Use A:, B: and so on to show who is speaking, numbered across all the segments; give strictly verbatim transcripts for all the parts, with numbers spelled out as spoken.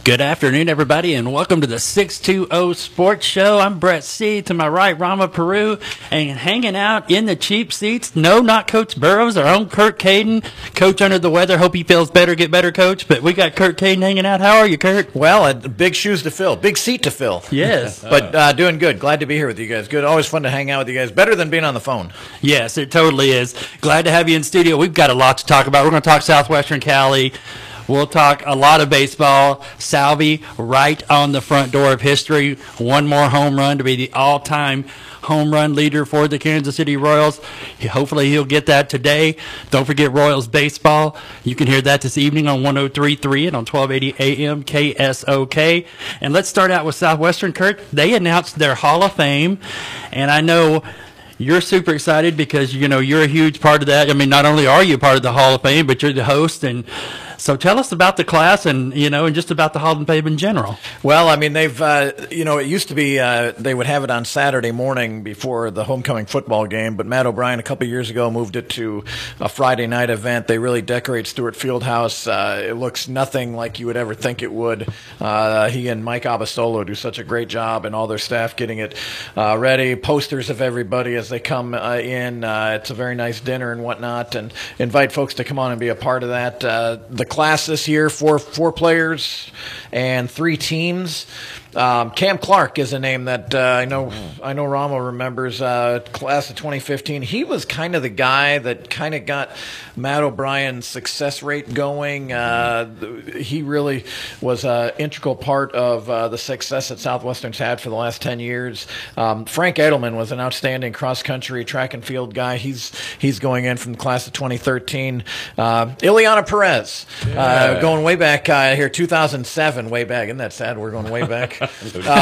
A: Good afternoon, everybody, and welcome to the six two zero Sports Show. I'm Brett C. To my right, Rama Peru, and hanging out in the cheap seats. No, not Coach Burrows, our own Kurt Caden. Coach under the weather. Hope he feels better. Get better, Coach. But we got Kurt Caden hanging out. How are you, Kurt?
B: Well, uh, big shoes to fill, big seat to fill.
A: Yes,
B: but uh, doing good. Glad to be here with you guys. Good, always fun to hang out with you guys. Better than being on the phone.
A: Yes, it totally is. Glad to have you in studio. We've got a lot to talk about. We're going to talk Southwestern Cali. We'll talk a lot of baseball. Salvi right on the front door of history. One more home run to be the all-time home run leader for the Kansas City Royals. Hopefully he'll get that today. Don't forget Royals baseball. You can hear that this evening on one oh three point three and on twelve eighty A M K S O K. And let's start out with Southwestern, Kurt. They announced their Hall of Fame, and I know you're super excited because, you know, you're a huge part of that. I mean, not only are you part of the Hall of Fame, but you're the host. And so tell us about the class and, you know, and just about the Hall of Fame in general.
B: Well, I mean, they've, uh, you know, it used to be uh, they would have it on Saturday morning before the homecoming football game, but Matt O'Brien a couple years ago moved it to a Friday night event. They really decorate Stewart Fieldhouse. Uh, it looks nothing like you would ever think it would. Uh, he and Mike Abasolo do such a great job, and all their staff getting it uh, ready. Posters of everybody as they come uh, in. Uh, it's a very nice dinner and whatnot, and invite folks to come on and be a part of that. Uh, the class this year, four four players and three teams. Um, Cam Clark is a name that uh, I know I know Rama remembers. Uh, class of twenty fifteen. He was kind of the guy that kind of got Matt O'Brien's success rate going. Uh, he really was an integral part of uh, the success that Southwestern's had for the last ten years. Um, Frank Edelman was an outstanding cross-country track and field guy. He's he's going in from the class of twenty thirteen. Uh, Ileana Perez, yeah. uh, going way back uh, here, two thousand seven, way back. Isn't that sad? We're going way back. um,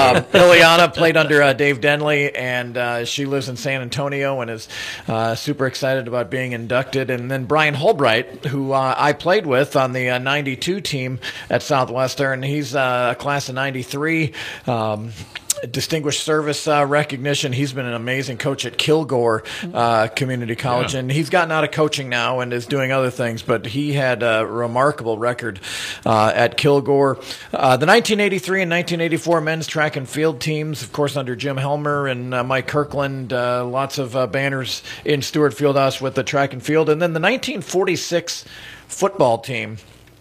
B: Ileana played under uh, Dave Denley, and uh, she lives in San Antonio and is uh, super excited about being inducted. And then Brian Holbright, who uh, I played with on the uh, ninety-two team at Southwestern. He's uh, a class of ninety-three. Um, Distinguished service uh, recognition. He's been an amazing coach at Kilgore uh, Community College, yeah. and he's gotten out of coaching now and is doing other things, but he had a remarkable record uh, at Kilgore. Uh, the nineteen eighty-three and nineteen eighty-four men's track and field teams, of course, under Jim Helmer and uh, Mike Kirkland, uh, lots of uh, banners in Stewart Fieldhouse with the track and field. And then the nineteen forty-six football team.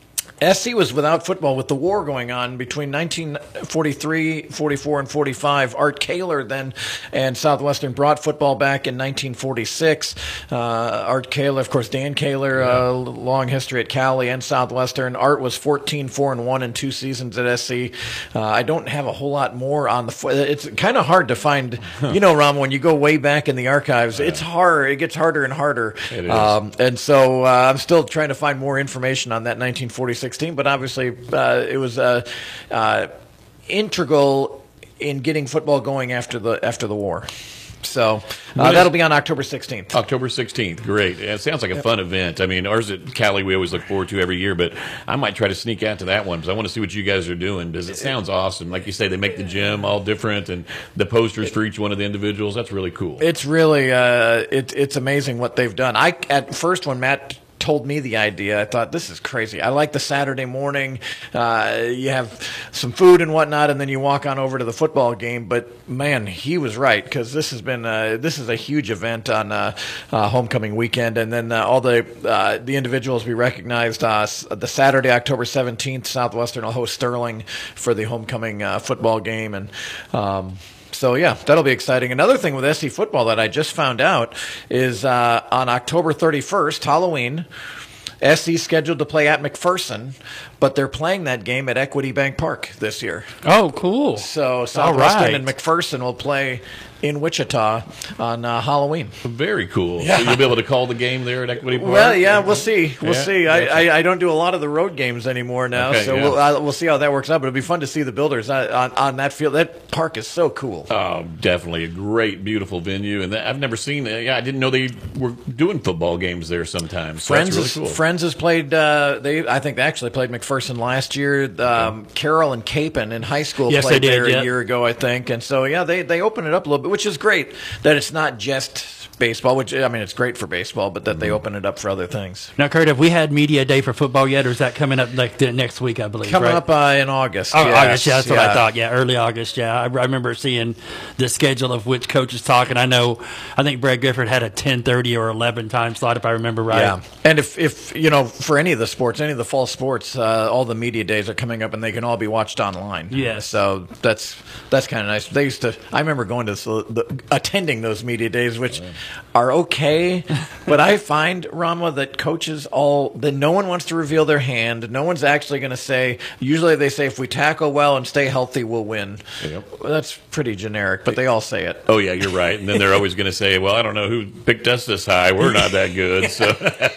B: S C was without football with the war going on between nineteen forty-three, forty-four, and forty-five. Art Kaler then and Southwestern brought football back in nineteen forty-six. Uh, Art Kaler, of course, Dan Kaler, yeah. uh, long history at Cali and Southwestern. Art was fourteen, four, and one in two seasons at S C. Uh, I don't have a whole lot more on the fo- It's kind of hard to find, you know, Ram, when you go way back in the archives, yeah. it's hard. It gets harder and harder.
C: It is.
B: Um, and so uh, I'm still trying to find more information on that nineteen forty-six team, but obviously uh, it was uh, uh, integral in getting football going after the after the war. So uh, that'll be on October sixteenth.
C: October sixteenth, great. It sounds like a fun event. I mean, ours at Cali we always look forward to every year, but I might try to sneak out to that one because I want to see what you guys are doing because it sounds awesome. Like you say, they make the gym all different and the posters for each one of the individuals. That's really cool.
B: It's really uh, it, it's amazing what they've done. I at first when Matt told me the idea, I thought, this is crazy. I like the Saturday morning. Uh, you have some food and whatnot, and then you walk on over to the football game. But, man, he was right because this has been uh, this is a huge event on uh, uh, homecoming weekend. And then uh, all the uh, the individuals we recognized, uh, the Saturday, October seventeenth, Southwestern will host Sterling for the homecoming uh, football game. And um So, yeah, that'll be exciting. Another thing with S C football that I just found out is uh, on October thirty-first, Halloween, S C scheduled to play at McPherson, but they're playing that game at Equity Bank Park this year.
A: Oh, cool.
B: So Southwestern
A: right.
B: and McPherson will play in Wichita on uh, Halloween.
C: Very cool.
B: Yeah.
C: So you'll be able to call the game there at Equity Park?
B: Well, yeah, we'll see. We'll
C: yeah.
B: see. I, I I don't do a lot of the road games anymore now,
C: okay,
B: so
C: yeah.
B: we'll uh, we'll see how that works out. But it'll be fun to see the Builders on, on, on that field. That park is so cool.
C: Oh, definitely a great, beautiful venue, and that, I've never seen. Uh, yeah, I didn't know they were doing football games there sometimes. So
B: Friends
C: that's really
B: is
C: cool.
B: Friends Friends has played. Uh, they, I think, they actually played McPherson last year. Um, Carroll and Capon in high school
A: Yes,
B: played
A: they did,
B: there
A: yeah.
B: a year ago, I think. And so, yeah, they they open it up a little bit, which is great. That it's not just baseball, which I mean, it's great for baseball, but that they open it up for other things.
A: Now, Kurt, have we had media day for football yet, or is that coming up like the next week? I believe
B: Coming
A: right?
B: up uh, in August.
A: Oh,
B: yes,
A: August, yeah, that's what I
B: yeah.
A: thought. Yeah, early August. Yeah, I, I remember seeing the schedule of which coaches talking. I know, I think Brad Gifford had a ten thirty or eleven time slot, if I remember right.
B: Yeah, and if, if you know, for any of the sports, any of the fall sports, uh, all the media days are coming up, and they can all be watched online.
A: Yes.
B: So that's that's kind of nice. They used to. I remember going to the, the, attending those media days, which are okay, but I find, Rama, that coaches all that no one wants to reveal their hand. No one's actually going to say. Usually, they say if we tackle well and stay healthy, we'll win.
C: Yep.
B: Well, that's pretty generic, but they all say it.
C: Oh yeah, you're right. And then they're always going to say, "Well, I don't know who picked us this high. We're not that good." So,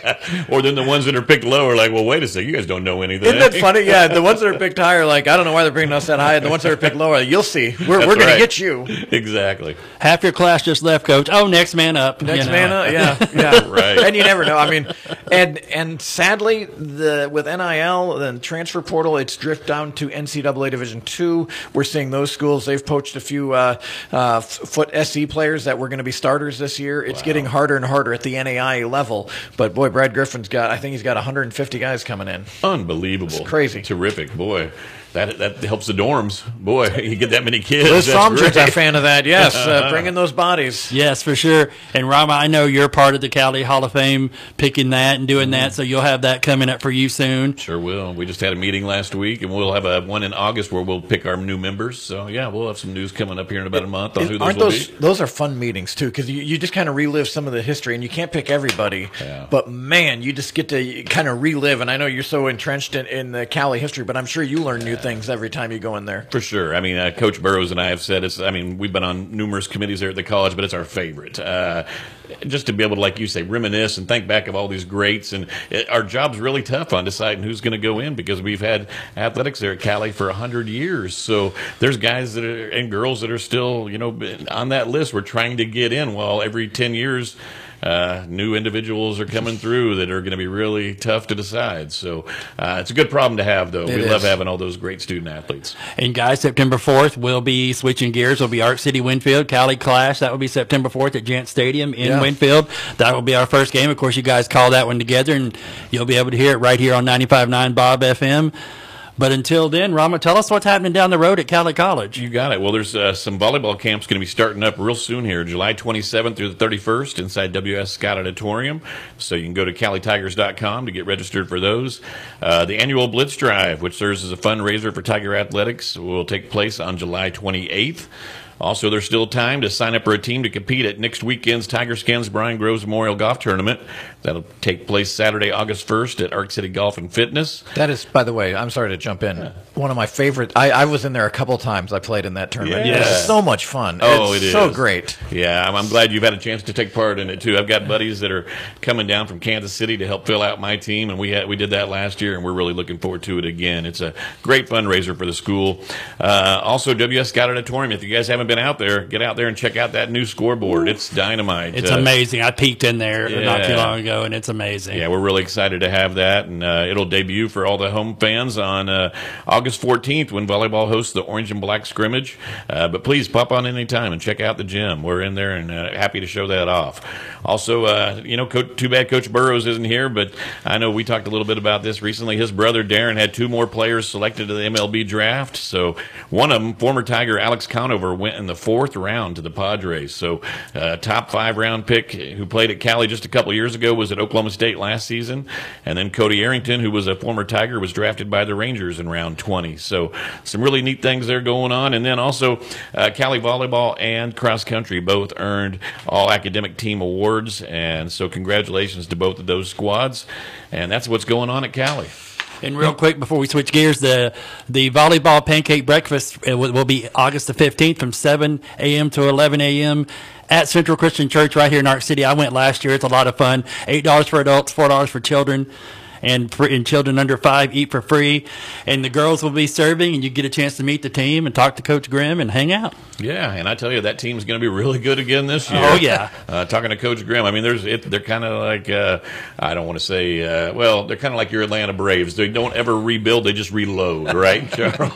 C: or then the ones that are picked low are like, "Well, wait a second, you guys don't know anything."
B: Isn't that funny? Yeah, the ones that are picked high are like, I don't know why they're bringing us that high. And the ones that are picked low are like, you'll see. We're,
C: That's
B: we're going
C: right.
B: to get you.
C: Exactly.
A: Half your class just left, coach. Oh, next man up.
B: Next
A: you know.
B: man up. Yeah, yeah.
C: Right.
B: And you never know. I mean, and and sadly, the with N I L and transfer portal, it's drifted down to N C double A Division two. We're seeing those schools. They've poached a few uh, uh, foot S E players that were going to be starters this year. It's
C: Wow.
B: getting harder and harder at the N A I A level. But boy, Brad Griffin's got, I think he's got one hundred fifty guys coming in.
C: Unbelievable.
B: It's crazy.
C: Terrific. Boy, that that helps the dorms. Boy, you get that many kids.
B: Liz
C: that's
B: Fromger's
C: great.
B: a fan of that. Yes, uh, bringing those bodies.
A: Yes, for sure. And Rama, I know you're part of the Cali Hall of Fame, picking that and doing that, so you'll have that coming up for you soon.
C: Sure will. We just had a meeting last week, and we'll have a one in August where we'll pick our new members. So yeah, we'll have some news coming up here in about a month on who those
B: Aren't
C: will
B: those
C: be.
B: those are fun meetings too, because you, you just kind of relive some of the history, and you can't pick everybody.
C: Yeah.
B: But man, you just get to kind of relive. And I know you're so entrenched in, in the Cali history, but I'm sure you learn new things every time you go in there.
C: For sure. I mean, uh, Coach Burrows and I have said it's. I mean, we've been on numerous committees there at the college, but it's our favorite. Uh, just to be able to, like you say, reminisce and think back of all these greats. And it, our job's really tough on deciding who's going to go in because we've had athletics there at Cali for a hundred years. So there's guys that are and girls that are still, you know, on that list. We're trying to get in. While every ten years. Uh, new individuals are coming through that are going to be really tough to decide. So uh, it's a good problem to have, though.
B: It
C: we
B: is.
C: love having all those great student athletes.
A: And guys, September fourth, we'll be switching gears. We'll be Arc City Winfield, Cali Clash. That will be September fourth at Gent Stadium in
B: Yeah.
A: Winfield. That will be our first game. Of course, you guys call that one together, and you'll be able to hear it right here on ninety-five point nine Bob F M. But until then, Rama, tell us what's happening down the road at Cali College.
C: You got it. Well, there's uh, some volleyball camps going to be starting up real soon here, July twenty-seventh through the thirty-first inside W S Scott Auditorium. So you can go to cali tigers dot com to get registered for those. Uh, the annual Blitz Drive, which serves as a fundraiser for Tiger Athletics, will take place on July twenty-eighth. Also, there's still time to sign up for a team to compete at next weekend's Tiger Skins Brian Groves Memorial Golf Tournament. That'll take place Saturday, August first at Arc City Golf and Fitness.
B: That is, by the way, I'm sorry to jump in. One of my favorite. I, I was in there a couple times. I played in that tournament.
C: Yeah.
B: It's so much fun.
C: Oh,
B: it's
C: it
B: so
C: is.
B: great.
C: Yeah, I'm, I'm glad you've had a chance to take part in it too. I've got buddies that are coming down from Kansas City to help fill out my team, and we had we did that last year, and we're really looking forward to it again. It's a great fundraiser for the school. Uh, also, W S Scott Auditorium. If you guys haven't been out there, get out there and check out that new scoreboard. It's dynamite.
A: It's
C: Uh,
A: amazing. I peeked in there not too
C: Yeah.
A: long ago, and it's amazing.
C: Yeah, we're really excited to have that, and uh, it'll debut for all the home fans on uh, August fourteenth when volleyball hosts the Orange and Black scrimmage. Uh, but please pop on any time and check out the gym. We're in there and uh, happy to show that off. Also, uh, you know, Co- too bad Coach Burrows isn't here, but I know we talked a little bit about this recently. His brother Darren had two more players selected to the M L B draft. So one of them, former Tiger Alex Conover, went in the fourth round to the Padres. So uh, top five round pick who played at Cali just a couple years ago was at Oklahoma State last season. And then Cody Arrington, who was a former Tiger, was drafted by the Rangers in round twenty. So some really neat things there going on. And then also uh, Cali volleyball and cross country both earned all academic team awards. And so congratulations to both of those squads. And that's what's going on at Cali.
A: And real quick before we switch gears, the the volleyball pancake breakfast uh, will, will be August the fifteenth from seven a.m. to eleven a.m. at Central Christian Church right here in Arc City. I went last year. It's a lot of fun. eight dollars for adults, four dollars for children. and for, and children under five eat for free. And the girls will be serving, and you get a chance to meet the team and talk to Coach Grimm and hang out.
C: Yeah, and I tell you, that team's going to be really good again this year.
A: Oh, yeah.
C: Uh, talking to Coach Grimm, I mean, there's it, they're kind of like, uh, I don't want to say, uh, well, they're kind of like your Atlanta Braves. They don't ever rebuild, they just reload, right, Charles?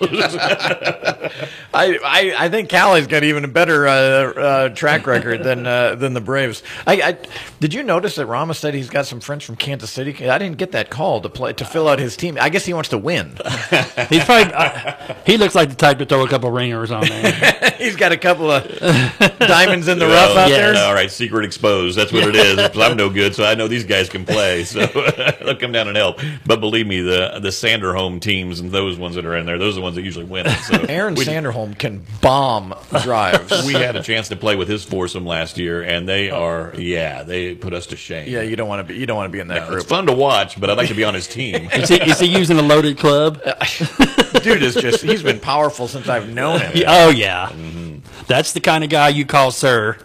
B: I, I I think Cali's got even a better uh, uh, track record than uh, than the Braves. I, I did you notice that Ramos said he's got some friends from Kansas City? I didn't get that call to play to fill out his team. I guess he wants to win.
A: He's probably uh, he looks like the type to throw a couple ringers on there.
B: He's got a couple of diamonds in the
C: Well,
B: rough out
A: yeah,
B: there.
C: All right, secret exposed. That's what it is. I'm no good, so I know these guys can play. So they'll come down and help. But believe me, the the Sanderholm teams and those ones that are in there, those are the ones that usually win it. So
B: Aaron
C: we,
B: Sanderholm can bomb drives.
C: we had a chance to play with his foursome last year, and they are, yeah, they put us to shame.
B: Yeah, you don't want to be. You don't want to be in that
C: It's
B: group.
C: fun to watch, but I'd like to be on his team.
A: Is he, is he using a loaded club?
B: Dude is just—he's been powerful since I've known him.
A: Oh yeah, that's the kind of guy you call sir.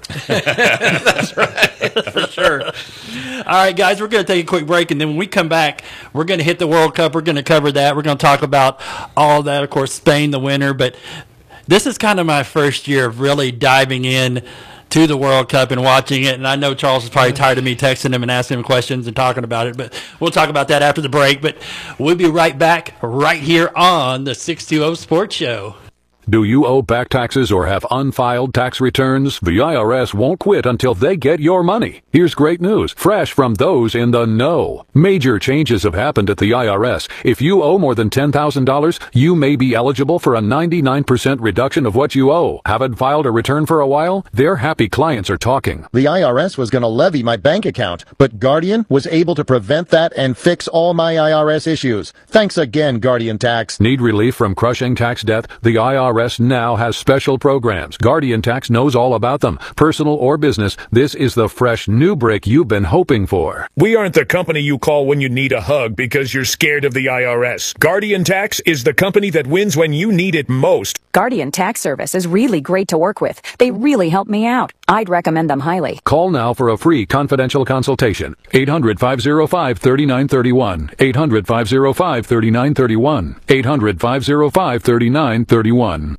B: That's right, for sure.
A: All right, guys, we're going to take a quick break, and then when we come back, we're going to hit the World Cup. We're going to cover that. We're going to talk about all that. Of course, Spain, the winner, but this is kind of my first year of really diving in to the World Cup and watching it. And I know Charles is probably tired of me texting him and asking him questions and talking about it, but we'll talk about that after the break. But we'll be right back right here on the six twenty Sports Show.
D: Do you owe back taxes or have unfiled tax returns? The I R S won't quit until they get your money. Here's great news, fresh from those in the know. Major changes have happened at the I R S. If you owe more than ten thousand dollars, you may be eligible for a ninety-nine percent reduction of what you owe. Haven't filed a return for a while? Their happy clients are talking.
E: The I R S was going to levy my bank account, but Guardian was able to prevent that and fix all my I R S issues. Thanks again, Guardian Tax.
D: Need relief from crushing tax debt? The I R S now has special programs. Guardian Tax knows all about them. Personal or business, this is the fresh new break you've been hoping for.
F: We aren't the company you call when you need a hug because you're scared of the I R S. Guardian Tax is the company that wins when you need it most.
G: Guardian Tax Service is really great to work with. They really help me out. I'd recommend them highly.
D: Call now for a free confidential consultation. eight hundred, five oh five, three nine three one. eight hundred, five oh five, three nine three one. eight hundred, five oh five, three nine three one.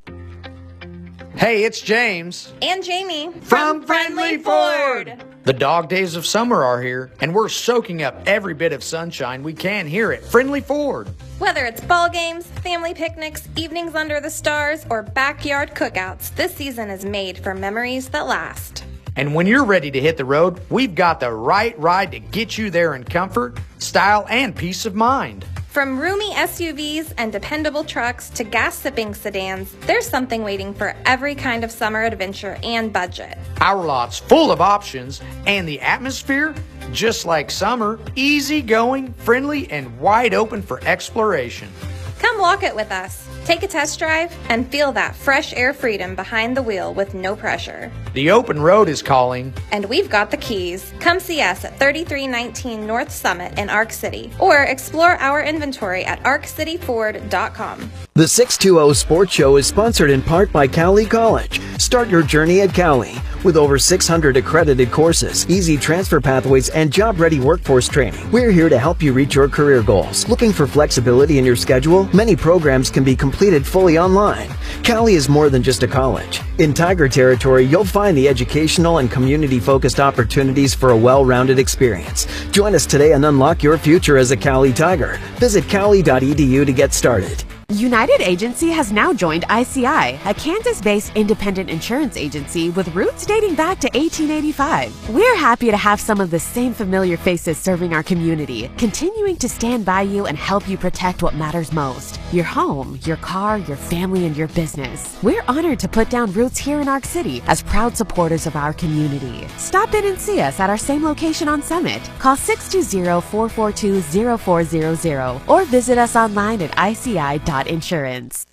H: Hey, it's James.
I: And Jamie.
H: From Friendly Ford. The dog days of summer are here, and we're soaking up every bit of sunshine we can here at Friendly Ford.
I: Whether it's ball games, family picnics, evenings under the stars, or backyard cookouts, this season is made for memories that last.
H: And when you're ready to hit the road, we've got the right ride to get you there in comfort, style, and peace of mind.
I: From roomy S U Vs and dependable trucks to gas-sipping sedans, there's something waiting for every kind of summer adventure and budget.
H: Our lot's full of options, and the atmosphere, just like summer, easygoing, friendly, and wide open for exploration.
I: Come walk it with us. Take a test drive and feel that fresh air freedom behind the wheel with no pressure.
H: The open road is calling.
I: And we've got the keys. Come see us at thirty-three nineteen North Summit in Arc City, or explore our inventory at arc city ford dot com.
J: The six twenty Sports Show is sponsored in part by Cali College. Start your journey at Cali. With over six hundred accredited courses, easy transfer pathways, and job-ready workforce training, we're here to help you reach your career goals. Looking for flexibility in your schedule? Many programs can be completed fully online. Cali is more than just a college. In Tiger Territory, you'll find the educational and community-focused opportunities for a well-rounded experience. Join us today and unlock your future as a Cali Tiger. Visit cali dot e d u to get started.
K: United Agency has now joined I C I, a Kansas-based independent insurance agency with roots dating back to eighteen eighty-five. We're happy to have some of the same familiar faces serving our community, continuing to stand by you and help you protect what matters most: your home, your car, your family, and your business. We're honored to put down roots here in Arc City as proud supporters of our community. Stop in and see us at our same location on Summit. Call six two zero, four four two, zero four zero zero or visit us online at I C I dot insurance.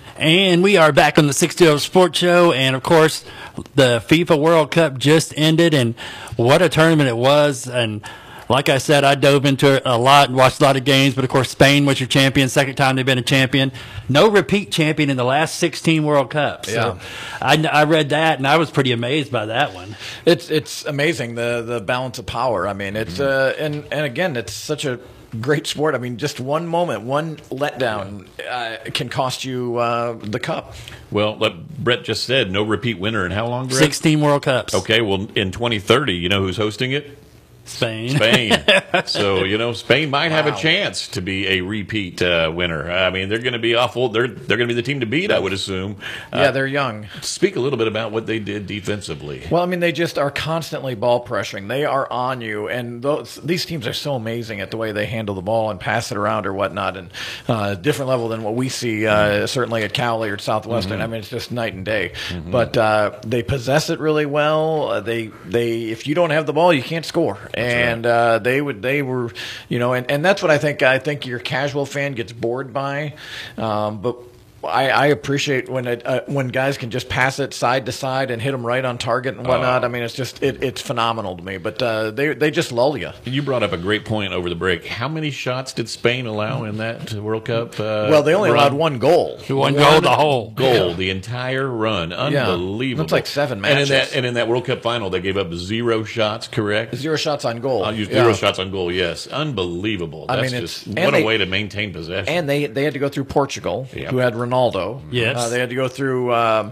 A: And we are back on the six twenty Sports Show, and of course the FIFA World Cup just ended, and what a tournament it was. And like I said, I dove into it a lot and watched a lot of games, but of course Spain was your champion, second time they've been a champion. No repeat champion in the last sixteen World Cups.
B: Yeah.
A: So I, I read that, and I was pretty amazed by that one.
B: It's it's amazing, the the balance of power. I mean, it's uh, and and again, it's such a great sport. I mean, just one moment, one letdown uh, can cost you uh, the cup.
C: Well, like Brett just said, no repeat winner in how long, Brett?
A: sixteen World Cups.
C: Okay, well, in twenty thirty, you know who's hosting it?
A: Spain.
C: Spain. So, you know, Spain might have
B: Wow.
C: a chance to be a repeat uh, winner. I mean, they're going to be awful. They're they're going to be the team to beat, I would assume. Uh,
B: Yeah, they're young.
C: Speak a little bit about what they did defensively.
B: Well, I mean, they just are constantly ball pressuring. They are on you, and those, these teams are so amazing at the way they handle the ball and pass it around or whatnot, and uh, different level than what we see uh, certainly at Cowley or Southwestern.
C: Mm-hmm.
B: I mean, it's just night and day. Mm-hmm. But uh, they possess it really well. Uh, they they if you don't have the ball, you can't score, that's and. Right. Uh, they would, they were, you know, and, and that's what I think. I think your casual fan gets bored by, um, but. I, I appreciate when it, uh, when guys can just pass it side to side and hit them right on target and whatnot.
C: Oh.
B: I mean, it's just it, it's phenomenal to me. But uh, they they just lull you.
C: You brought up a great point over the break. How many shots did Spain allow in that World Cup? Uh,
B: well, they only
C: run?
B: allowed one goal.
A: One, one goal the whole
C: goal,
B: yeah.
C: the entire run. Unbelievable.
B: Yeah. It's like seven
C: And
B: matches.
C: in, that, and in that World Cup final, they gave up zero shots. Correct.
B: Zero shots on goal.
C: I'll use zero
B: yeah.
C: shots on goal. Yes, unbelievable. That's
B: I mean,
C: just
B: it's,
C: what a
B: they,
C: way to maintain possession.
B: And they they had to go through Portugal,
C: yep.
B: who had Ronaldo.
A: Yes.
B: Uh, they had to go through um,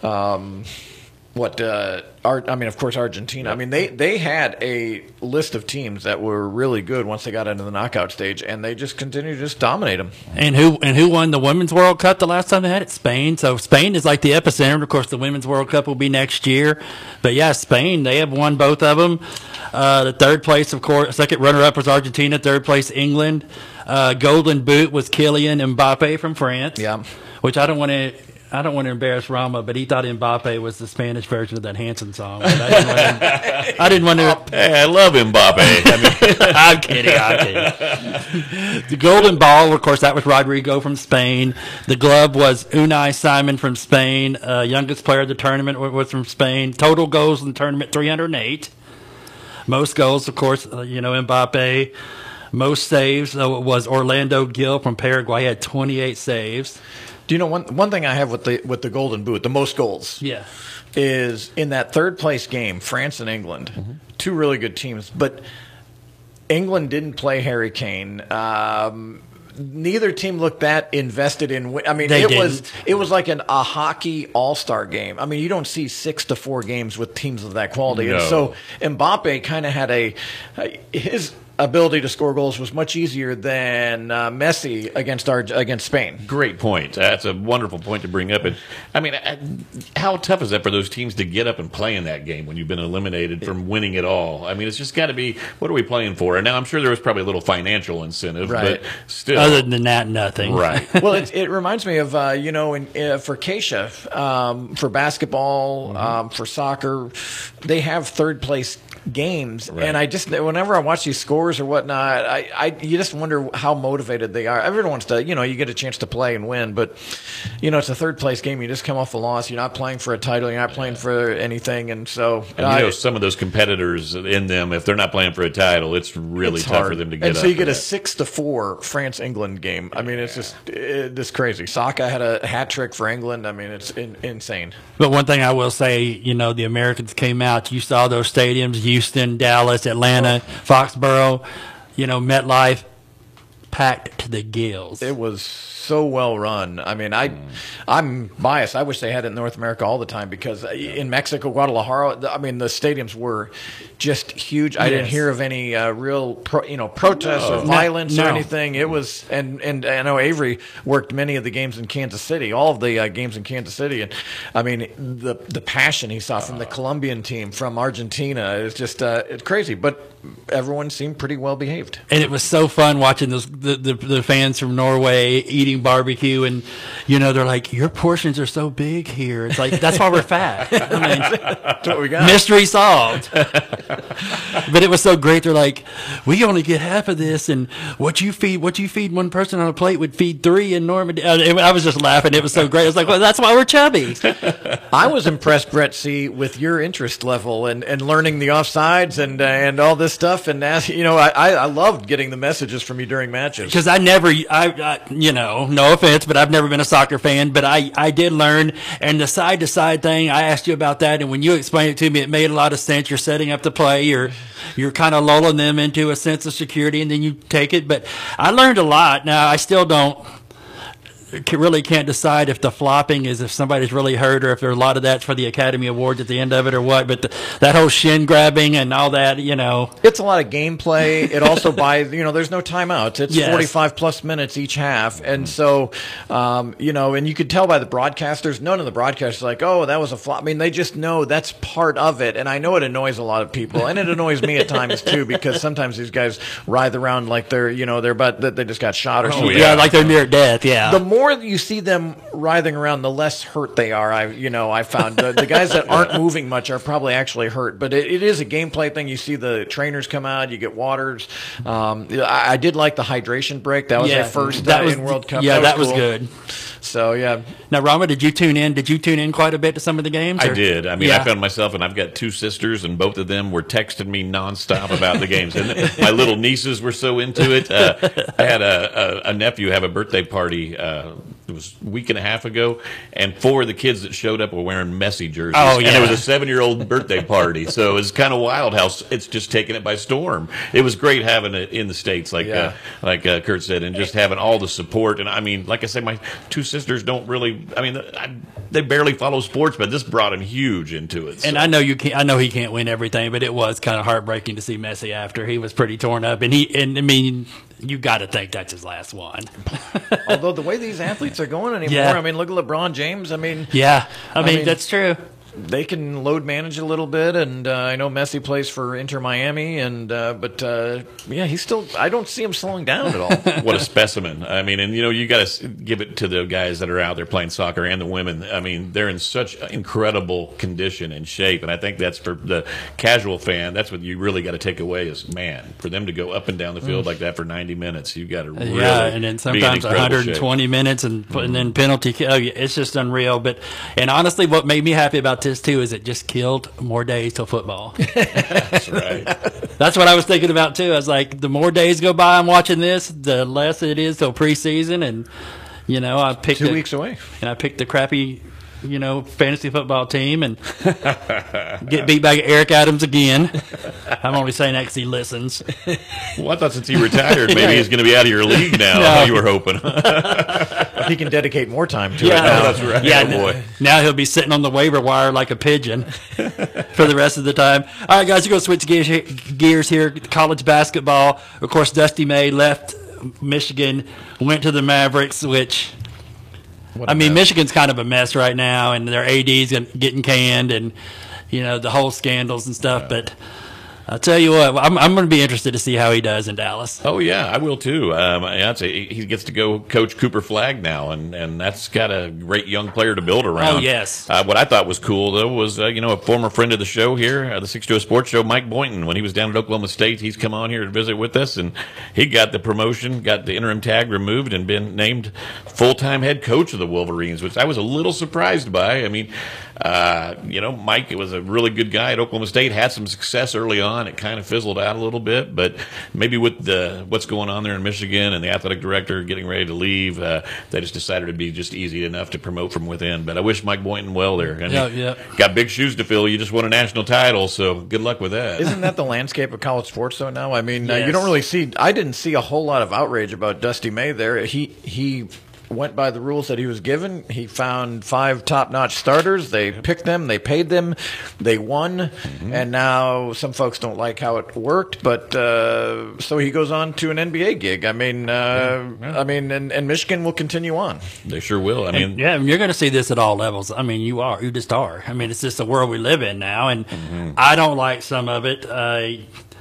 B: um, what? Uh, Ar- I mean, of course, Argentina.
C: Yep.
B: I mean, they they had a list of teams that were really good once they got into the knockout stage, and they just continued to just dominate them.
A: And who and who won the Women's World Cup the last time they had it? Spain. So Spain is like the epicenter. Of course, the Women's World Cup will be next year. But yeah, Spain, they have won both of them. Uh, the third place, of course, second runner-up was Argentina. Third place, England. Uh, Golden Boot was Kylian Mbappe from France.
B: Yeah.
A: Which I don't want to. I don't want to embarrass Rama, but he thought Mbappe was the Spanish version of that Hanson song. But I didn't want to. I didn't want to
C: hey, I love Mbappe. I mean,
A: I'm kidding. I'm kidding. The golden ball, of course, that was Rodrigo from Spain. The glove was Unai Simon from Spain. Uh, youngest player of the tournament was from Spain. Total goals in the tournament, three hundred eight. Most goals, of course, uh, you know, Mbappe. Most saves uh, was Orlando Gil from Paraguay. He had twenty-eight saves.
B: Do you know one one thing I have with the with the Golden Boot, the most goals?
A: Yeah.
B: Is in that third place game, France and England, mm-hmm. two really good teams, but England didn't play Harry Kane. Um, neither team looked that invested in. I mean,
A: They
B: it
A: didn't.
B: was it was like an a hockey all star game. I mean, you don't see six to four games with teams of that quality,
C: No.
B: and so Mbappe kind of had a his ability to score goals was much easier than uh, Messi against our against Spain.
C: great point. That's a wonderful point to bring up. And I mean, I- how tough is that for those teams to get up and play in that game when you've been eliminated from winning it all? I mean, it's just got to be, what are we playing for? And now I'm sure there was probably a little financial incentive,
B: Right.
C: but still.
A: Other than that, nothing.
C: Right.
B: Well, it, it reminds me of, uh, you know, in, uh, for Keisha, um, for basketball,
C: Mm-hmm.
B: um, for soccer, they have third place games.
C: Right.
B: And I just, whenever I watch these scores or whatnot, I, I, you just wonder how motivated they are. Everyone wants to, you know, you get a chance to play and win, but, you know, it's a third place game. You just come off a loss. You're not playing for a title. You're not playing for anything. And so,
C: And
B: I-
C: you know, some of those competitors in them, if they're not playing for a title, it's really
B: it's
C: tough
B: hard.
C: for them to get
B: and
C: up.
B: so you get
C: for
B: a
C: that.
B: six to four France England game. I mean, it's just it, this crazy. Saka had a hat trick for England. I mean, it's in, insane.
A: But one thing I will say, you know, the Americans came out. You saw those stadiums: Houston, Dallas, Atlanta, Foxborough. You know, MetLife, packed to the gills.
B: It was so well run. I mean, I, I'm biased. I wish they had it in North America all the time because in Mexico, Guadalajara, I mean, the stadiums were just huge. I didn't
A: Yes.
B: hear of any uh, real, pro, you know, protests
C: No.
B: or violence
A: No.
B: or anything. It was, and and I know Avery worked many of the games in Kansas City, all of the uh, games in Kansas City, and I mean, the the passion he saw from the Colombian team, from Argentina, is just uh, it's crazy. But everyone seemed pretty well behaved.
A: And it was so fun watching those the, the, the fans from Norway eating barbecue, and you know they're like, "Your portions are so big here." It's like that's why we're fat. I mean,
B: That's what we got.
A: mystery solved. But it was so great. They're like, "We only get half of this, and what you feed what you feed one person on a plate would feed three in Normandy." Uh, I was just laughing. It was so great. I was like, "Well, that's why we're chubby."
B: I was impressed, Brett C., with your interest level and, and learning the offsides and uh, and all this stuff. And as, you know, I, I I loved getting the messages from you during matches.
A: Because I never, I, I, you know, no offense, but I've never been a soccer fan. But I, I did learn, and the side to side thing, I asked you about that, and when you explained it to me, it made a lot of sense. You're setting up the play, you're, you're kind of lulling them into a sense of security, and then you take it. But I learned a lot. Now, I still don't really can't decide if the flopping is if somebody's really hurt or if there's a lot of that for the Academy Awards at the end of it or what. But the, that whole shin grabbing and all that, you know.
B: It's a lot of gameplay. It also buys, you know, there's no timeouts. It's
A: yes.
B: forty-five plus minutes each half. And so, um, you know, and you could tell by the broadcasters, none of the broadcasters are like, oh, that was a flop. I mean, they just know that's part of it. And I know it annoys a lot of people. And it annoys me at times, too, because sometimes these guys writhe around like they're, you know, they're about, they just got shot or
A: oh,
B: something.
A: Yeah, like they're near death, yeah.
B: The more you see them writhing around, the less hurt they are. I, you know, I found the, the guys that aren't moving much are probably actually hurt. But it, it is a gameplay thing. You see the trainers come out, you get waters. Um, I, I did like the hydration break. That was
A: yeah,
B: their first
A: that
B: uh,
A: was,
B: in World Cup.
A: Yeah,
B: that was,
A: that was
B: cool.
A: good.
B: So yeah.
A: Now, Rama, did you tune in? Did you tune in quite a bit to some of the games? Or?
C: I did. I mean,
A: yeah.
C: I found myself, and I've got two sisters, and both of them were texting me nonstop about the games. And my little nieces were so into it. Uh, I had a, a, a nephew have a birthday party. Uh, it was a week and a half ago, and four of the kids that showed up were wearing Messi jerseys.
A: Oh, yeah.
C: And it was a seven-year-old birthday party, so it was kind of wild how it's just taking it by storm. It was great having it in the States, like
B: yeah.
C: uh, like uh, Kurt said, and just having all the support. And I mean, like I said, my two sisters don't really. I mean, I, they barely follow sports, but this brought them huge into it. So.
A: And I know you can't. I know he can't win everything, but it was kind of heartbreaking to see Messi after he was pretty torn up. And he, and I mean, you got to think that's his last one.
B: Although the way these athletes are going anymore,
A: Yeah.
B: I mean, look at LeBron James. I mean,
A: yeah, I mean,
B: I mean
A: that's true.
B: They can load manage a little bit, and uh, I know Messi plays for Inter Miami, and uh, but uh, yeah, he's still. I don't see him slowing down at all.
C: What a specimen! I mean, and you know, you got to give it to the guys that are out there playing soccer and the women. I mean, they're in such incredible condition and shape, and I think that's for the casual fan. That's what you really got to take away is, man, for them to go up and down the field mm. like that for ninety minutes, you got to really
A: yeah, and then sometimes one hundred twenty
C: shape.
A: minutes, and mm. and then penalty. Oh, yeah, it's just unreal. But and honestly, what made me happy about this too is it just killed more days till football.
C: That's right.
A: That's what I was thinking about too. I was like, the more days go by I'm watching this, the less it is till preseason, and you know, I picked
B: two
A: a,
B: weeks away,
A: and I picked the crappy, you know, fantasy football team and get beat by Eric Adams again. I'm only saying that because he listens.
C: Well, I thought since he retired, maybe he's going to be out of your league now.
A: No.
C: You were hoping.
B: He can dedicate more time to
A: yeah,
B: it now.
C: That's right.
A: Yeah,
C: oh, boy.
A: Now he'll be sitting on the waiver wire like a pigeon for the rest of the time. All right, guys, we're going to switch gears, gears here. College basketball. Of course, Dusty May left Michigan, went to the Mavericks, which... I mean, mess. Michigan's kind of a mess right now, and their A D's getting canned, and you know the whole scandals and stuff. Yeah. But I'll tell you what, I'm, I'm going to be interested to see how he does in Dallas.
C: Oh yeah, I will too. Um, I'd say he gets to go coach Cooper Flagg now, and, and that's got a great young player to build around.
A: Oh yes.
C: Uh, what I thought was cool though was uh, you know a former friend of the show here, uh, the six two zero Sports Show, Mike Boynton. When he was down at Oklahoma State, he's come on here to visit with us, and he got the promotion, got the interim tag removed, and been named full time head coach of the Wolverines, which I was a little surprised by. I mean, uh, you know, Mike was a really good guy at Oklahoma State, had some success early on. It kind of fizzled out a little bit, but maybe with the what's going on there in Michigan and the athletic director getting ready to leave, uh, they just decided it'd be just easy enough to promote from within. But I wish Mike Boynton well there. And
A: yeah, yeah.
C: Got big shoes to fill. You just won a national title, so good luck with that.
B: Isn't that the landscape of college sports though now? I mean,
A: yes.
B: uh, you don't really see. I didn't see a whole lot of outrage about Dusty May there. He he. went by the rules that he was given. He found five top-notch starters. They picked them. They paid them. They won. Mm-hmm. And now some folks don't like how it worked. But uh, so he goes on to an N B A gig. I mean, uh, yeah. I mean, and, and Michigan will continue on.
C: They sure will. I mean,
A: and, yeah, you're going to see this at all levels. I mean, you are. You just are. I mean, it's just the world we live in now, and mm-hmm. I don't like some of it. Uh,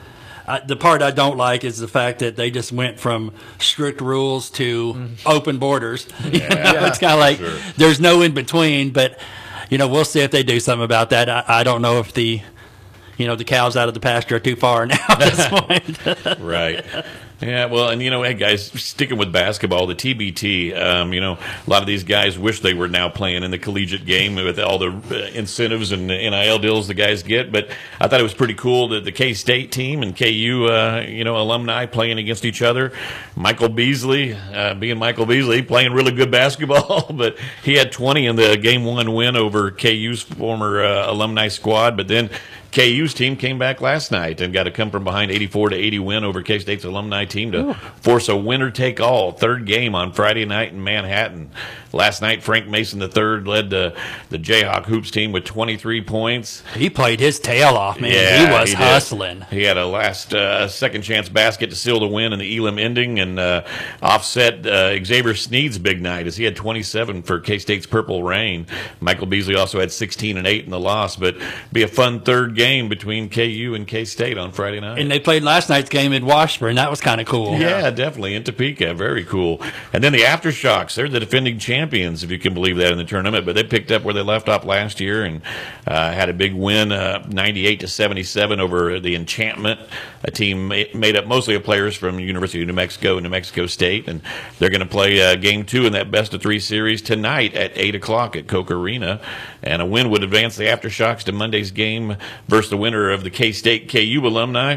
A: I, the part I don't like is the fact that they just went from strict rules to mm. open borders.
C: Yeah,
A: you know,
C: yeah,
A: it's kind of like
C: sure.
A: There's no in between. But you know, we'll see if they do something about that. I, I don't know if the you know the cows out of the pasture are too far now at this point.
C: Right. Yeah, well, and, you know, hey, guys, sticking with basketball, the T B T, um, you know, a lot of these guys wish they were now playing in the collegiate game with all the uh, incentives and N I L deals the guys get. But I thought it was pretty cool that the K-State team and K U, uh, you know, alumni playing against each other. Michael Beasley, uh, being Michael Beasley, playing really good basketball, but he had twenty in the game one win over K U's former uh, alumni squad. But then K U's team came back last night and got a come from behind eighty-four to eighty win over K-State's alumni team to Ooh. force a winner-take-all third game on Friday night in Manhattan. Last night, Frank Mason the third led the, the Jayhawk Hoops team with twenty-three points.
A: He played his tail off, man.
C: Yeah,
A: he was
C: he
A: hustling.
C: Did. He had a last uh, second-chance basket to seal the win in the Elam ending and uh, offset uh, Xavier Sneed's big night as he had twenty-seven for K-State's Purple Rain. Michael Beasley also had sixteen and eight in the loss, but be a fun third game between K U and K-State on Friday night.
A: And they played last night's game in Washburn. That was kind of cool.
C: Yeah, yeah, definitely. In Topeka. Very cool. And then the Aftershocks. They're the defending champions, if you can believe that, in the tournament. But they picked up where they left off last year and uh, had a big win, uh, ninety-eight to seventy-seven over the Enchantment, a team made up mostly of players from University of New Mexico and New Mexico State. And they're going to play uh, game two in that best of three series tonight at eight o'clock at Koch Arena. And a win would advance the Aftershocks to Monday's game versus the winner of the K-State K U alumni.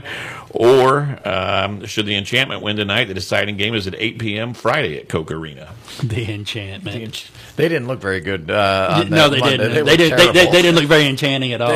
C: Or um, should the Enchantment win tonight, the deciding game is at eight p.m. Friday at Koch Arena.
A: The Enchantment.
B: The ench- they didn't look very good. Uh, on
A: no,
B: that
A: they
B: Monday.
A: didn't.
B: They,
A: they, did, they, they, they didn't look very enchanting at all.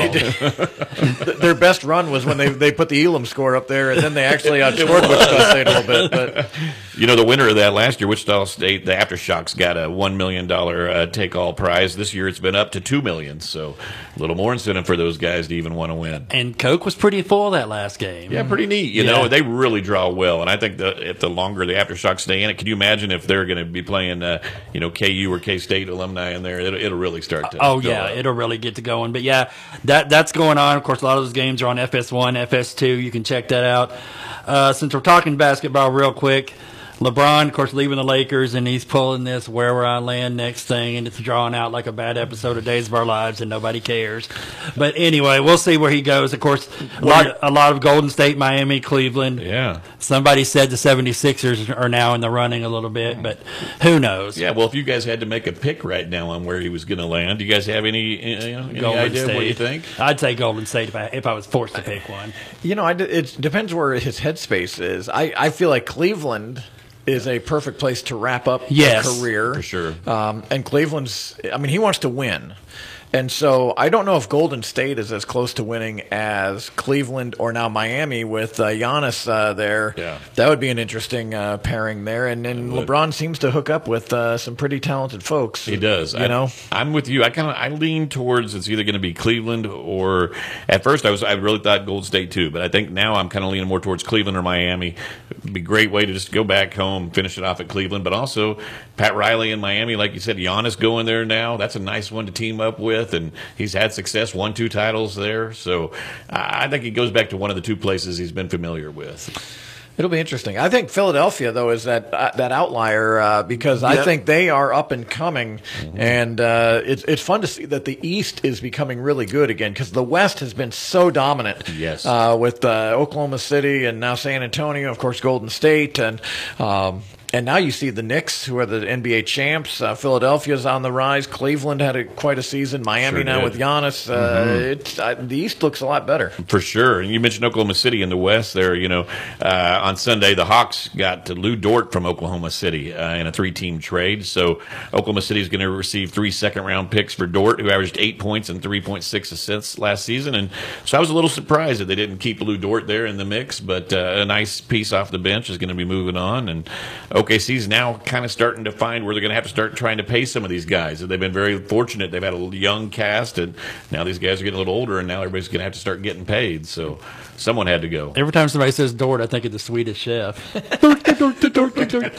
B: Their best run was when they they put the Elam score up there, and then they actually outscored Wichita State a little bit. But
C: you know, the winner of that last year, Wichita State, the Aftershocks got a one million dollar uh, take-all prize. This year, it's been up to two million. So a little more incentive for those guys to even want to win.
A: And Koch was pretty full that last game.
C: Yeah, pretty neat. You yeah. know, they really draw well, and I think the, if the longer the Aftershocks stay in it, can you imagine if they're going to be playing, uh, you know, K U or K-State alumni in there? It'll, it'll really start to.
A: Oh yeah, up. It'll really get to going. But yeah, that that's going on. Of course, a lot of those games are on F S one, F S two. You can check that out. Uh, since we're talking basketball, real quick. LeBron, of course, leaving the Lakers, and he's pulling this where will I land next thing, and it's drawing out like a bad episode of Days of Our Lives, and nobody cares. But anyway, we'll see where he goes. Of course, a lot, a lot of Golden State, Miami, Cleveland.
C: Yeah.
A: Somebody said the seventy-sixers are now in the running a little bit, but who knows?
C: Yeah, well, if you guys had to make a pick right now on where he was going to land, do you guys have any, you know, any
A: Golden
C: idea
A: State.
C: what you think?
A: I'd say Golden State if I, if I was forced to pick one.
B: You know, I, it depends where his headspace is. I, I feel like Cleveland is a perfect place to wrap up
A: yes,
B: a career.
C: For sure.
B: Um, and Cleveland's, I mean, he wants to win. And so I don't know if Golden State is as close to winning as Cleveland or now Miami with uh, Giannis uh, there.
C: Yeah.
B: That would be an interesting uh, pairing there. And then LeBron seems to hook up with uh, some pretty talented folks.
C: He does.
B: You
C: I,
B: know,
C: I'm with you. I kind of I lean towards it's either going to be Cleveland or at first I was I really thought Golden State too, but I think now I'm kind of leaning more towards Cleveland or Miami. It'd be a great way to just go back home, finish it off at Cleveland, but also Pat Riley in Miami, like you said, Giannis going there now. That's a nice one to team up with. And he's had success, won two titles there. So I think he goes back to one of the two places he's been familiar with.
B: It'll be interesting. I think Philadelphia, though, is that uh, that outlier uh, because I
C: yep.
B: think they are up and coming, mm-hmm. and uh, it's it's fun to see that the East is becoming really good again because the West has been so dominant.
C: Yes,
B: uh, with uh, Oklahoma City and now San Antonio, of course, Golden State, and. Um, And now you see the Knicks, who are the N B A champs. Uh, Philadelphia's on the rise. Cleveland had a, quite a season. Miami
C: sure
B: now
C: did.
B: with Giannis. Uh,
C: mm-hmm.
B: it's, uh, the East looks a lot better.
C: For sure. And you mentioned Oklahoma City in the West there. You know, uh, on Sunday, the Hawks got Lou Dort from Oklahoma City uh, in a three-team trade. So Oklahoma City is going to receive three second-round picks for Dort, who averaged eight points and three point six assists last season. And so I was a little surprised that they didn't keep Lou Dort there in the mix. But uh, a nice piece off the bench is going to be moving on. And O K C's now kind of starting to find where they're going to have to start trying to pay some of these guys. They've been very fortunate. They've had a young cast, and now these guys are getting a little older, and now everybody's going to have to start getting paid. So someone had to go.
A: Every time somebody says Dort, I think of the Swedish Chef.
B: Dort, Dort, Dort, Dort.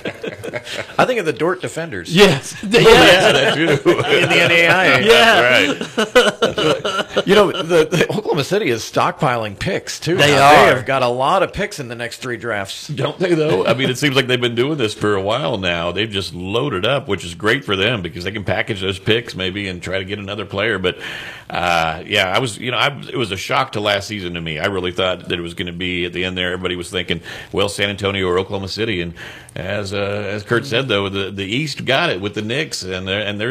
B: I think of the Dort Defenders.
A: Yes.
C: Oh, yeah, that too.
B: In the N A I A.
A: Yeah.
C: That's right.
B: You know, the, the Oklahoma City is stockpiling picks, too.
A: They
B: now.
A: are.
B: They have got a lot of picks in the next three drafts.
C: Don't they, though? I mean, it seems like they've been doing this for a while now. They've just loaded up, which is great for them because they can package those picks maybe and try to get another player. But, uh, yeah, I was, you know, I, it was a shock to last season to me. I really thought that it was going to be at the end there. Everybody was thinking, well, San Antonio or Oklahoma City. And as uh, as Kurt said, though, the, the East got it with the Knicks. And there, and there's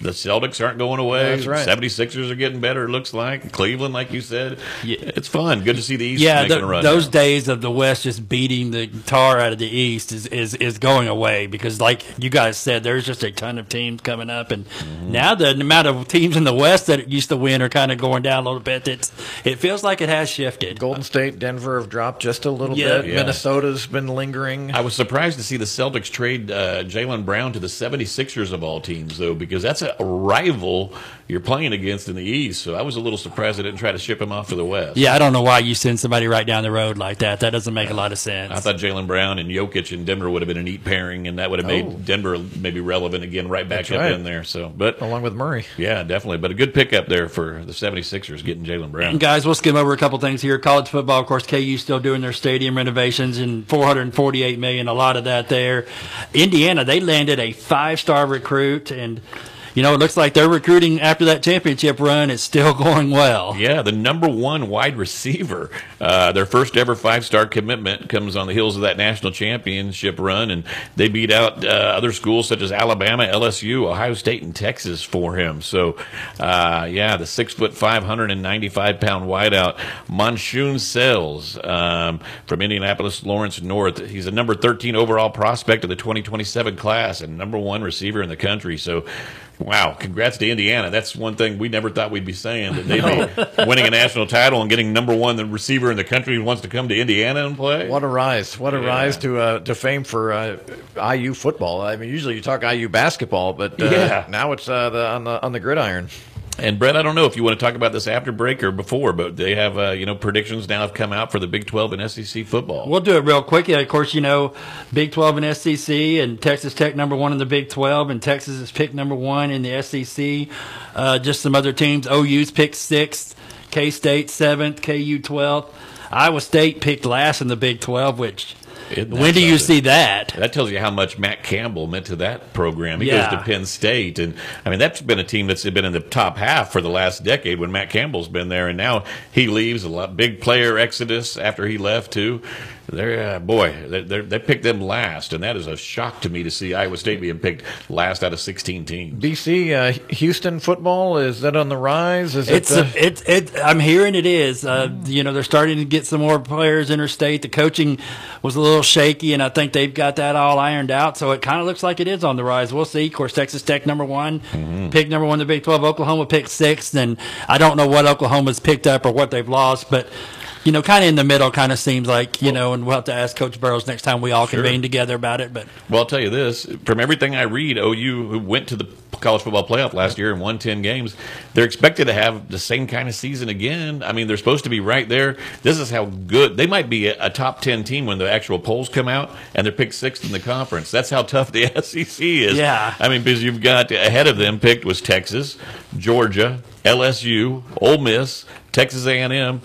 C: The Celtics aren't going away.
B: That's right.
C: seventy-sixers are getting better, it looks like. Cleveland, like you said.
A: Yeah.
C: It's fun. Good to see the East
A: Yeah,
C: making
A: the,
C: a run.
A: those
C: now.
A: days of the West just beating the tar out of the East is, is, is going away because, like you guys said, there's just a ton of teams coming up. And
C: Mm-hmm.
A: now the amount of teams in the West that used to win are kind of going down a little bit. It's, it feels like it has shifted.
B: Golden State, Denver have dropped just a little
A: Yeah.
B: bit.
C: Yeah.
B: Minnesota's been lingering.
C: I was surprised to see the Celtics trade uh, Jaylen Brown to the seventy-sixers of all teams, though, because that's a rival you're playing against in the East. So I was a little surprised they didn't try to ship him off to the West.
A: Yeah, I don't know why you send somebody right down the road like that. That doesn't make a lot of sense.
C: I thought Jaylen Brown and Jokic in Denver would have been a neat pairing, and that would have made
B: Oh.
C: Denver maybe relevant again, right back
B: That's
C: up
B: right.
C: in there. So, but
B: Along with Murray.
C: yeah, definitely. But a good pickup there for the seventy-sixers getting Jaylen Brown.
A: And guys, we'll skim over a couple things here. College football, of course, K U still doing their stadium renovations and four hundred forty-eight million dollars, a lot of that there. Indiana, they landed a five-star recruit, and you know, it looks like their recruiting after that championship run is still going well.
C: Yeah, the number one wide receiver. Uh, their first ever five-star commitment comes on the heels of that national championship run, and they beat out uh, other schools such as Alabama, L S U, Ohio State, and Texas for him. So, uh, yeah, the six foot five hundred ninety-five pound wideout, Monsoon Sells um, from Indianapolis Lawrence North. He's a number thirteen overall prospect of the twenty twenty-seven class and number one receiver in the country. So, wow, congrats to Indiana. That's one thing we never thought we'd be saying, that they'd be winning a national title and getting number one the receiver in the country who wants to come to Indiana and play.
B: What a rise. What a
C: Yeah.
B: rise to uh, to fame for uh, I U football. I mean, usually you talk I U basketball, but uh,
C: Yeah.
B: now it's uh, the, on the on the gridiron.
C: And Brett, I don't know if you want to talk about this after break or before, but they have uh, you know predictions now have come out for the Big twelve and S E C football.
A: We'll do it real quick. Yeah, of course, you know, Big twelve and S E C, and Texas Tech number one in the Big twelve, and Texas is picked number one in the S E C. Uh, just some other teams. O U's picked sixth, K-State seventh, K U twelfth. Iowa State picked last in the Big twelve, which
C: Isn't that
A: when do you
C: something?
A: see that?
C: That tells you how much Matt Campbell meant to that program. He
A: Yeah.
C: goes to Penn State, and I mean that's been a team that's been in the top half for the last decade when Matt Campbell's been there, and now he leaves. A lot big player exodus after he left too. They're uh, boy, they they're, they picked them last, and that is a shock to me to see Iowa State being picked last out of sixteen teams.
B: B C, uh, Houston football, is that on the rise? Is
A: It's
B: it? Uh,
A: a, it, it. I'm hearing it is. Uh, you know, they're starting to get some more players interstate. The coaching was a little shaky, and I think they've got that all ironed out. So it kind of looks like it is on the rise. We'll see. Of course, Texas Tech number one,
C: Mm-hmm.
A: picked number one in the Big twelve. Oklahoma picked sixth, and I don't know what Oklahoma's picked up or what they've lost, but. You know, kind of in the middle, kind of seems like, you know, and we'll have to ask Coach Burrows next time we all
C: Sure.
A: convene together about it. But
C: Well, I'll tell you this: from everything I read, O U, who went to the college football playoff last year and won ten games, they're expected to have the same kind of season again. I mean, they're supposed to be right there. This is how good they might be a, a top ten team when the actual polls come out, and they're picked sixth in the conference. That's how tough the S E C is.
A: Yeah.
C: I mean, because you've got ahead of them picked was Texas, Georgia, L S U, Ole Miss, Texas A and M,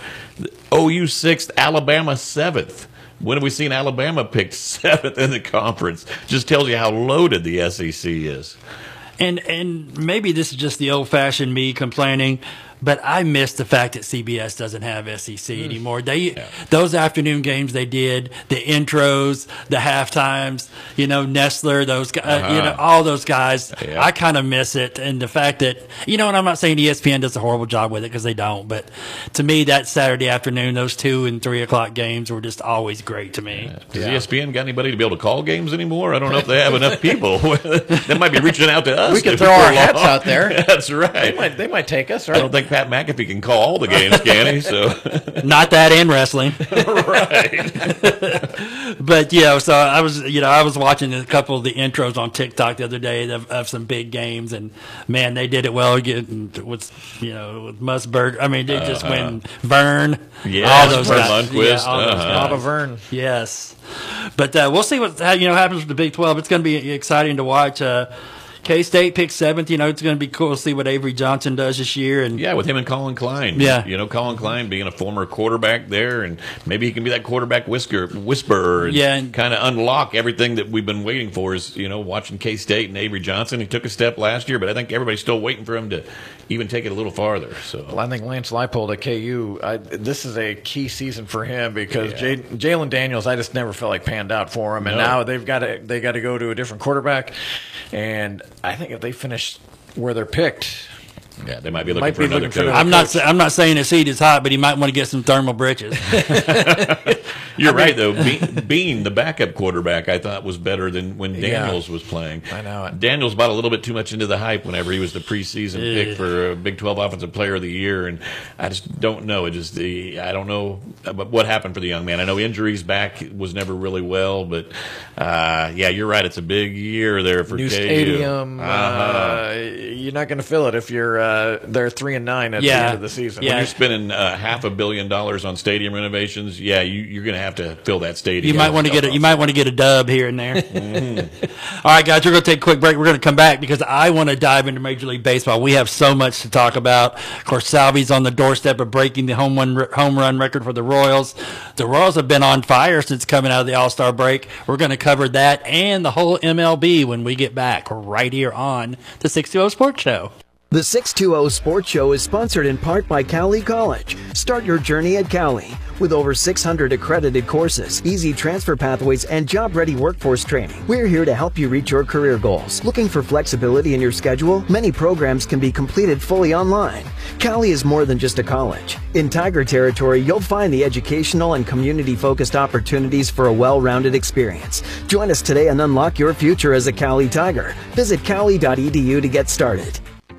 C: O U sixth, Alabama seventh. When have we seen Alabama picked seventh in the conference? Just tells you how loaded the S E C is.
A: And and maybe this is just the old fashioned me complaining, but I miss the fact that C B S doesn't have S E C anymore. They those afternoon games they did, the intros, the half times, you know, Nestler, those guys, uh, you know, all those guys.
C: Yeah.
A: I kind of miss it, and the fact that you know, and I'm not saying E S P N does a horrible job with it because they don't, but to me, that Saturday afternoon, those two and three o'clock games were just always great to me.
C: Does E S P N got anybody to be able to call games anymore? I don't know if they have enough people. They might be reaching out to us.
B: we can
C: if
B: throw
C: we're
B: our hats
C: long.
B: out there.
C: That's
B: They
C: right.
B: might, they might take us,
C: I don't
B: right?
C: think Pat McAfee can call all the games, can he? So,
A: Not that in wrestling.
C: right.
A: But you know, so I was, you know, I was watching a couple of the intros on TikTok the other day of, of some big games, and man, they did it well. Getting with, you know, with Musburg. I mean, they just
C: Uh-huh.
A: went Vern.
C: Yes,
A: all those
C: Vern
A: guys.
C: Lundquist,
A: Yeah, all those
C: uh-huh.
A: guys.
B: Bob Verne.
A: Yes, but uh, we'll see what how, you know happens with the Big twelve. It's going to be exciting to watch. Uh, K-State picked seventh. You know, it's going to be cool to see what Avery Johnson does this year. And
C: Yeah, with him and Colin Klein.
A: Yeah.
C: You know, Colin Klein being a former quarterback there, and maybe he can be that quarterback whisker, whisperer and,
A: Yeah, and-
C: kind of unlock everything that we've been waiting for is, you know, watching K-State and Avery Johnson. He took a step last year, but I think everybody's still waiting for him to even take it a little farther. So
B: Well, I think Lance Leipold at K U, I, this is a key season for him because Jay, Jalen Daniels, I just never felt like panned out for him, and
C: No.
B: now they've got to they got to go to a different quarterback, and I think if they finish where they're picked.
C: Yeah, they might be looking
B: Might
C: for
B: be
C: another
B: looking for
C: coach.
B: another
A: I'm not. sa- I'm not saying his heat is hot, but he might want to get some thermal britches.
C: You're right, though. Be- Bean, the backup quarterback, I thought was better than when
B: Yeah.
C: Daniels was playing.
B: I know it.
C: Daniels bought a little bit too much into the hype whenever he was the preseason pick for a Big twelve Offensive Player of the Year, and I just don't know. It just the I don't know what happened for the young man. I know injuries back was never really well, but uh, yeah, you're right. It's a big year there for
B: New
C: K U.
B: stadium.
C: Uh-huh.
B: Uh, you're not going to fill it if you're uh, they're three and nine at
A: Yeah.
B: the end of the season.
C: When you're spending uh, half a billion dollars on stadium renovations, yeah, you, you're going to have to fill that stadium.
A: You might want to get a, you might want to get a dub here and there. All right, guys, we're going to take a quick break. We're going to come back because I want to dive into Major League Baseball. We have so much to talk about. Of course, Salvi's on the doorstep of breaking the home run home run record for the Royals. The Royals have been on fire since coming out of the All-Star break. We're going to cover that and the whole M L B when we get back right here on the six two zero Sports Show.
J: The six two zero Sports Show is sponsored in part by Cowley College. Start your journey at Cowley. With over six hundred accredited courses, easy transfer pathways, and job-ready workforce training, we're here to help you reach your career goals. Looking for flexibility in your schedule? Many programs can be completed fully online. Cowley is more than just a college. In Tiger territory, you'll find the educational and community-focused opportunities for a well-rounded experience. Join us today and unlock your future as a Cowley Tiger. Visit cowley dot e d u to get started.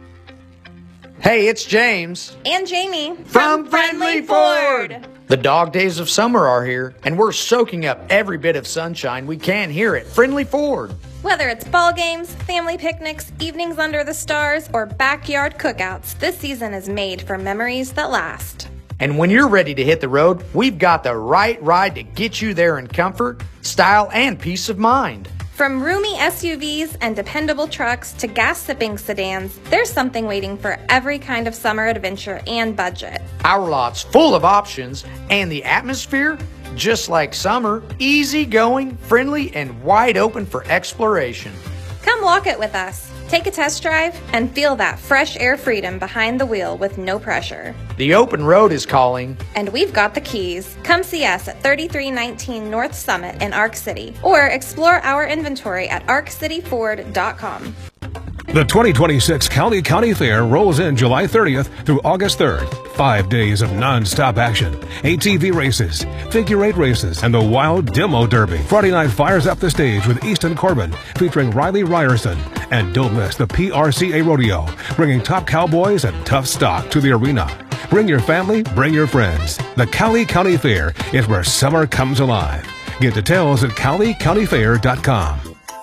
H: Hey, it's James
I: And Jamie
H: from Friendly Ford. The dog days of summer are here, and we're soaking up every bit of sunshine we can here at Friendly Ford.
I: Whether it's ball games, family picnics, evenings under the stars, or backyard cookouts, this season is made for memories that last.
H: And when you're ready to hit the road, we've got the right ride to get you there in comfort, style, and peace of mind.
I: From roomy S U Vs and dependable trucks to gas-sipping sedans, there's something waiting for every kind of summer adventure and budget.
H: Our lot's full of options, and the atmosphere, just like summer, easygoing, friendly, and wide open for exploration.
I: Come walk it with us. Take a test drive and feel that fresh air freedom behind the wheel with no pressure.
H: The open road is calling.
I: And we've got the keys. Come see us at thirty-three nineteen North Summit in Ark City, or explore our inventory at ark city ford dot com.
F: The twenty twenty-six Cowley County Fair rolls in July thirtieth through August third. Five days of non-stop action. A T V races, figure eight races, and the Wild Demo Derby. Friday night fires up the stage with Easton Corbin featuring Riley Ryerson. And don't miss the P R C A Rodeo, bringing top cowboys and tough stock to the arena. Bring your family, bring your friends. The Cowley County Fair is where summer comes alive. Get details at cowley county fair dot com.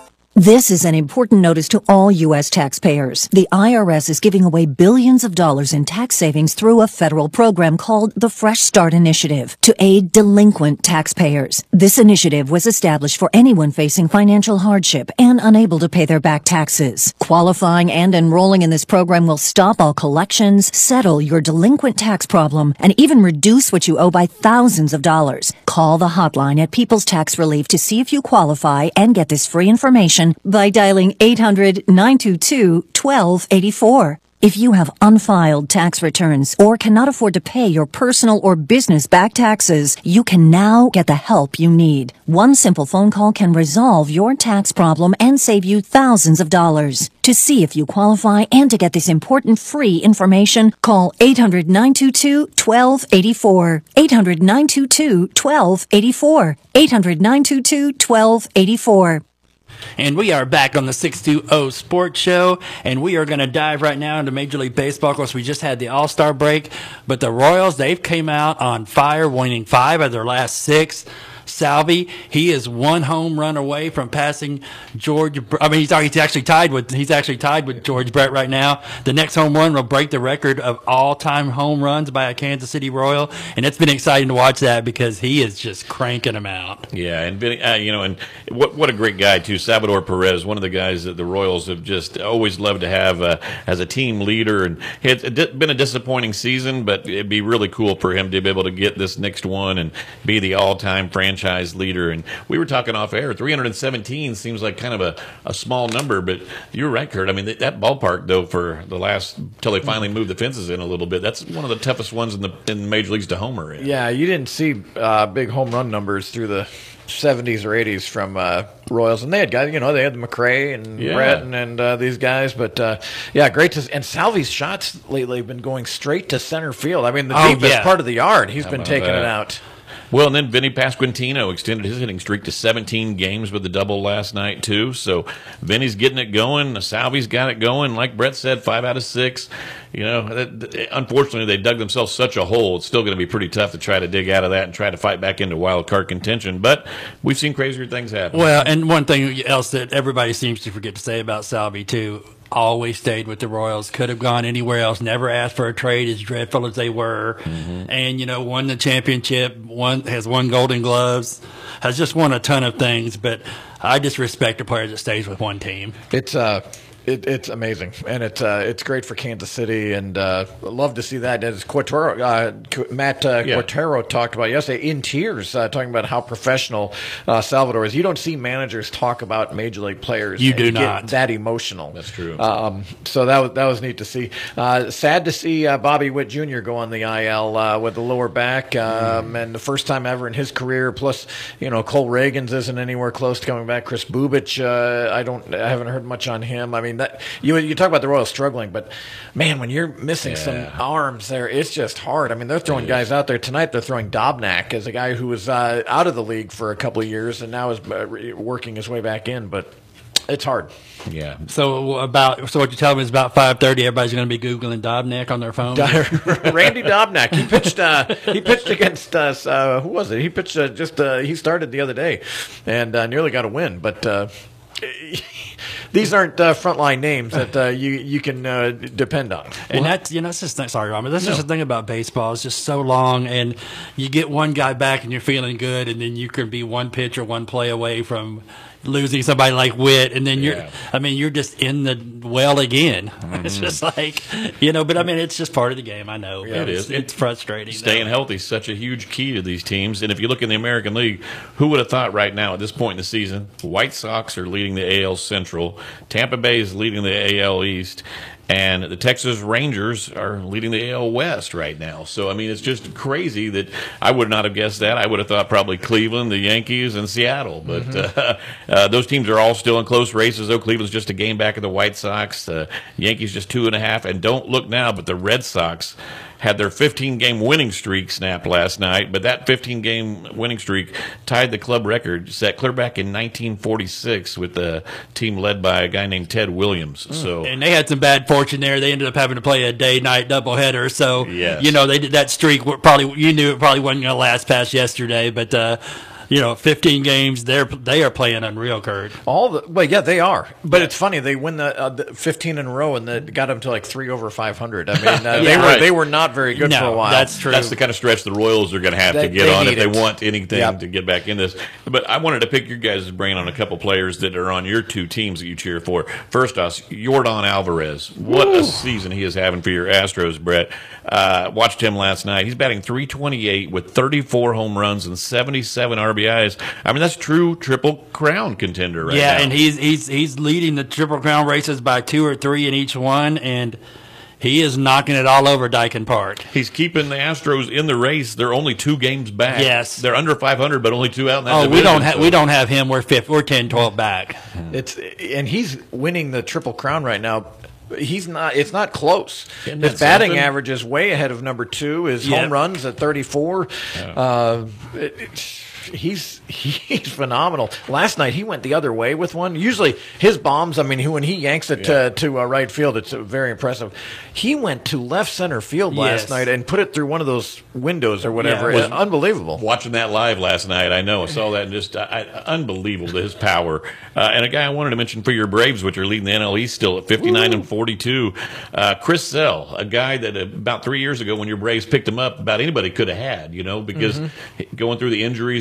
L: This is an important notice to all U S taxpayers. The I R S is giving away billions of dollars in tax savings through a federal program called the Fresh Start Initiative to aid delinquent taxpayers. This initiative was established for anyone facing financial hardship and unable to pay their back taxes. Qualifying and enrolling in this program will stop all collections, settle your delinquent tax problem, and even reduce what you owe by thousands of dollars. Call the hotline at People's Tax Relief to see if you qualify and get this free information by dialing eight hundred, nine two two, one two eight four. If you have unfiled tax returns or cannot afford to pay your personal or business back taxes, you can now get the help you need. One simple phone call can resolve your tax problem and save you thousands of dollars. To see if you qualify and to get this important free information, call eight hundred, nine two two, one two eight four. eight hundred, nine two two, one two eight four. eight hundred, nine two two, one two eight four.
A: And we are back on the six two zero Sports Show, and we are going to dive right now into Major League Baseball. Of course, we just had the All-Star break, but the Royals, they've came out on fire, winning five of their last six. Salvi, he is one home run away from passing George. I mean, he's, he's actually tied with he's actually tied with George Brett right now. The next home run will break the record of all-time home runs by a Kansas City Royal, and it's been exciting to watch that because he is just cranking them out.
C: Yeah, and uh, you know, and what what a great guy too, Salvador Perez, one of the guys that the Royals have just always loved to have uh, as a team leader. And it's been a disappointing season, but it'd be really cool for him to be able to get this next one and be the all-time franchise franchise leader. And we were talking off air, three hundred seventeen seems like kind of a, a small number, but you're right, Kurt. I mean, that, that ballpark, though, for the last, until they finally moved the fences in a little bit, that's one of the toughest ones in the in the major leagues to homer in.
B: Yeah, you didn't see uh, big home run numbers through the seventies or eighties from uh, Royals, and they had guys, you know, they had McRae and
C: Yeah.
B: Breton and uh, these guys, but uh, yeah, great to. And Salvi's shots lately have been going straight to center field. I mean, the
A: Oh,
B: deepest
A: yeah.
B: part of the yard, he's
C: How
B: been
C: about
B: taking
C: that?
B: it out.
C: Well, and then Vinny Pasquantino extended his hitting streak to seventeen games with the double last night, too. So Vinny's getting it going. Salvi's got it going. Like Brett said, five out of six. You know, that, that- unfortunately, they dug themselves such a hole. It's still going to be pretty tough to try to dig out of that and try to fight back into wild card contention. But we've seen crazier things happen.
A: Well, and one thing else that everybody seems to forget to say about Salvi, too, always stayed with the Royals, could have gone anywhere else, never asked for a trade, as dreadful as they were.
C: Mm-hmm.
A: And, you know, won the championship, won, has won Golden Gloves, has just won a ton of things. But I just respect a player that stays with one team.
B: It's uh, it, it's amazing, and it's uh, it's great for Kansas City, and uh, love to see that. As Quatero, uh, Qu- Matt uh,
C: Yeah.
B: Quatero talked about yesterday in tears, uh, talking about how professional uh, Salvador is. You don't see managers talk about major league players.
A: You
B: and
A: do
B: get
A: not.
B: that emotional.
C: That's true.
B: Um, so that was that was neat to see. Uh, sad to see uh, Bobby Witt Junior go on the I L uh, with the lower back, um, and the first time ever in his career. Plus, you know, Cole Reagans isn't anywhere close to coming back. Chris Bubich, uh, I don't, I haven't heard much on him. I mean, that you you talk about the Royals struggling, but man, when you're missing some
C: Yeah.
B: arms there, it's just hard. I mean, they're throwing guys out there tonight. They're throwing Dobnak as a guy who was uh, out of the league for a couple of years and now is uh, re- working his way back in, but it's hard.
C: Yeah.
A: So about so what you tell me is about five thirty. Everybody's going to be googling Dobnak on their phone.
B: Randy Dobnak. He pitched. Uh, he pitched against us. Uh, who was it? He pitched uh, just. Uh, he started the other day, and uh, nearly got a win. But uh, these aren't uh, frontline names that uh, you you can uh, depend on.
A: And that's you know that's just the- sorry, Robert. That's just the thing about baseball. It's just so long, and you get one guy back, and you're feeling good, and then you can be one pitch or one play away from losing somebody like Witt, and then you're.
C: Yeah.
A: I mean, you're just in the well again. It's
C: Mm-hmm.
A: just like you know, but I mean, it's just part of the game. I know.
C: Yeah, it
A: it's,
C: is.
A: It's frustrating.
C: Staying
A: though.
C: healthy is such a huge key to these teams. And if you look in the American League, who would have thought right now at this point in the season, White Sox are leading the A L Central, Tampa Bay is leading the A L East, and the Texas Rangers are leading the A L West right now. So, I mean, it's just crazy that I would not have guessed that. I would have thought probably Cleveland, the Yankees, and Seattle. But
B: Mm-hmm.
C: uh, uh, those teams are all still in close races, though. Cleveland's just a game back of the White Sox. The Yankees just two and a half. And don't look now, but the Red Sox had their fifteen-game winning streak snapped last night, but that fifteen-game winning streak tied the club record set clear back in nineteen forty-six with the team led by a guy named Ted Williams. So
A: And they had some bad fortune there. They ended up having to play a day-night doubleheader. So,
C: Yes.
A: you know, they did that streak. were Probably you knew it probably wasn't going to last past yesterday, but uh, you know, fifteen games. They're they are playing unreal, Kurt.
B: All the well, yeah, they are. But it's funny they win the, uh, the fifteen in a row and that got them to like three over five hundred. I mean, uh, they
A: Yeah.
B: were
C: Right.
B: they were not very good
A: No,
B: for a while.
A: that's true.
C: that's the kind of stretch the Royals are going to have
B: They-
C: to get
B: they
C: on if
B: need
C: they
B: it.
C: want anything
B: Yep.
C: to get back in this. But I wanted to pick your guys' brain on a couple players that are on your two teams that you cheer for. First off, Yordan Alvarez. What a season he is having for your Astros, Brett. Uh, watched him last night. He's batting three twenty-eight with thirty-four home runs and seventy-seven R B Is. I mean, that's true triple crown contender right
A: yeah,
C: now.
A: and he's he's he's leading the Triple Crown races by two or three in each one, and he is knocking it all over Dyken Park.
C: He's keeping the Astros in the race. They're only two games back.
A: Yes.
C: They're under five hundred, but only two out in that
A: Oh, we
C: division,
A: don't have
C: so-
A: we don't have him. We're fifth. We're ten, twelve back.
B: It's and he's winning the Triple Crown right now. He's not. It's not close.
C: Isn't
B: His
C: that
B: batting
C: something?
B: average is way ahead of number two. His
A: Yep.
B: home runs at thirty-four. Uh, it, it, he's he's phenomenal. Last night he went the other way with one. Usually his bombs. I mean, when he yanks it
C: Yeah.
B: to, to uh, right field, it's uh, very impressive. He went to left center field last
A: Yes.
B: night and put it through one of those windows or whatever.
A: Yeah.
B: It's unbelievable.
C: Watching that live last night, I know I saw that and just uh, I, unbelievable his power. Uh, and a guy I wanted to mention for your Braves, which are leading the N L East still at fifty-nine and forty-two, uh, Chris Sell, a guy that about three years ago when your Braves picked him up, about anybody could have had, you know, because going through the injuries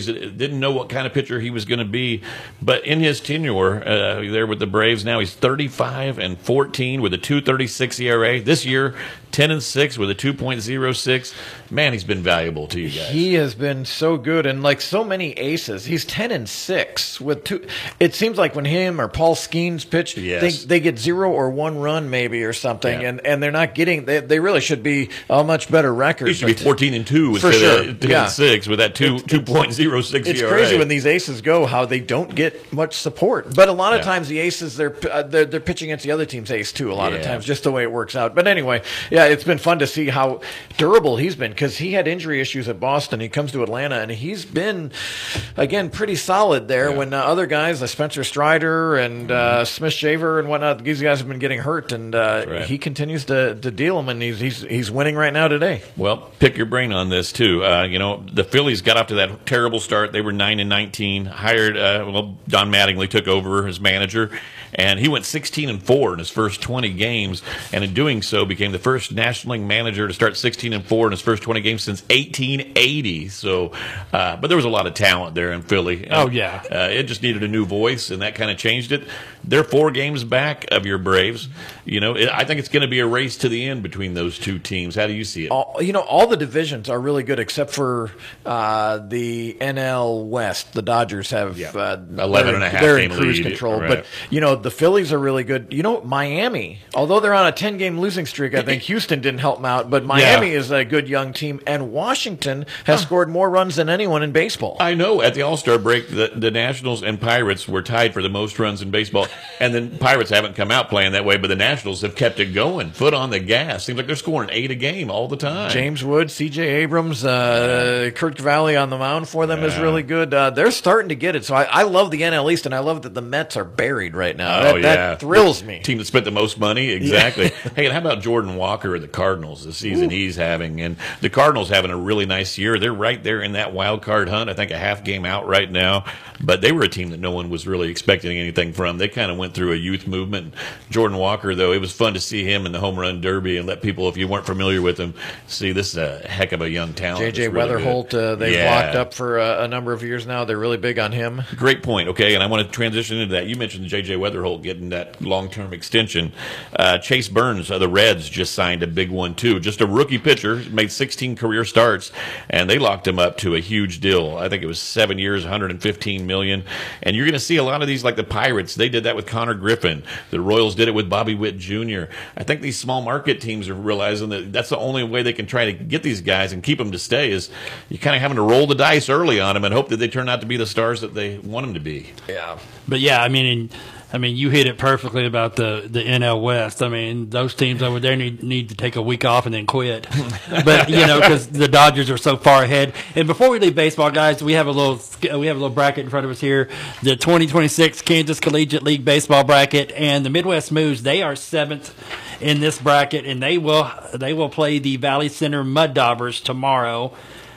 C: Didn't know what kind of pitcher he was going to be, but in his tenure uh, there with the Braves, now he's thirty-five and fourteen with a two thirty-six E R A. This year, ten and six with a two point oh six. Man, he's been valuable to you guys.
B: He has been so good, and like so many aces, he's ten and six with two. It seems like when him or Paul Skeens pitch,
C: yes.
B: they, they get zero or one run maybe or something,
C: yeah.
B: and, and they're not getting. They, they really should be a much better record.
C: He should be fourteen and two instead
B: sure.
C: of ten
B: yeah.
C: and six with that two two point zero six.
B: It's
C: E R A.
B: crazy when these aces go how they don't get much support. But a lot of
C: Yeah.
B: times the aces they're, uh, they're they're pitching against the other team's ace too. A lot
C: Yeah.
B: of times, just the way it works out. But anyway, yeah, it's been fun to see how durable he's been because he had injury issues at Boston. He comes to Atlanta and he's been again pretty solid there.
C: Yeah.
B: When uh, other guys, like Spencer Strider and uh, Smith Shaver and whatnot, these guys have been getting hurt, and uh,
C: right.
B: he continues to, to deal them, and he's he's he's winning right now today.
C: Well, pick your brain on this too. Uh, you know, the Phillies got off to that terrible start. They were nine and nineteen. Hired, uh, well, Don Mattingly took over as manager, and he went sixteen and four in his first twenty games, and in doing so, became the first National League manager to start sixteen and four in his first twenty games since eighteen eighty. So, uh, but there was a lot of talent there in Philly.
A: Oh, yeah.
C: Uh, it just needed a new voice, and that kind of changed it. They're four games back of your Braves. You know, it, I think it's going to be a race to the end between those two teams. How do you see it?
B: All, you know, all the divisions are really good except for uh, the N L West. The Dodgers have
C: Yeah.
B: uh,
C: eleven and a half
B: they're in
C: game
B: cruise
C: lead.
B: control.
C: Right.
B: But you know, the Phillies are really good. You know, Miami, although they're on a ten game losing streak, I think Houston didn't help them out. But Miami
A: Yeah.
B: is a good young team, and Washington has scored more runs than anyone in baseball.
C: I know. At the All-Star break, the, the Nationals and Pirates were tied for the most runs in baseball. And then Pirates haven't come out playing that way, but the Nationals have kept it going, foot on the gas. Seems like they're scoring eight a game all the time.
B: James Wood, C J Abrams, uh, Kurt Cavalli on the mound for them is
C: Yeah.
B: really good. Uh, they're starting to get it. So I, I love the N L East, and I love that the Mets are buried right now.
C: Oh,
B: that,
C: yeah.
B: that thrills me.
C: Team that spent the most money, exactly. Hey, and how about Jordan Walker of the Cardinals, the season Ooh. he's having? And the Cardinals having a really nice year. They're right there in that wild card hunt. I think a half game out right now. But they were a team that no one was really expecting anything from. They kind of went through a youth movement. Jordan Walker, though, it was fun to see him in the home run derby and let people, if you weren't familiar with him, see this is a heck of a young talent.
B: J J
C: really
B: Weatherholt, uh, they've
C: yeah.
B: locked up for a, a number of years now. They're really big on him.
C: Great point. Okay, and I want to transition into that. You mentioned J J Weatherholt getting that long-term extension. Uh, Chase Burns of the Reds just signed a big one, too. Just a rookie pitcher, made sixteen career starts, and they locked him up to a huge deal. I think it was seven years, one hundred fifteen million dollars. And you're going to see a lot of these, like the Pirates. They did that with Connor Griffin. The Royals did it with Bobby Witt Junior I think these small market teams are realizing that that's the only way they can try to get these guys and keep them to stay is you're kind of having to roll the dice early on them and hope that they turn out to be the stars that they want them to be.
B: Yeah.
A: But yeah, I mean, I mean, you hit it perfectly about the, the N L West. I mean, those teams over there need need to take a week off and then quit. But you know, because the Dodgers are so far ahead. And before we leave baseball, guys, we have a little we have a little bracket in front of us here. The twenty twenty-six Kansas Collegiate League baseball bracket, and the Midwest Moose. They are seventh in this bracket, and they will they will play the Valley Center Mud Daubers tomorrow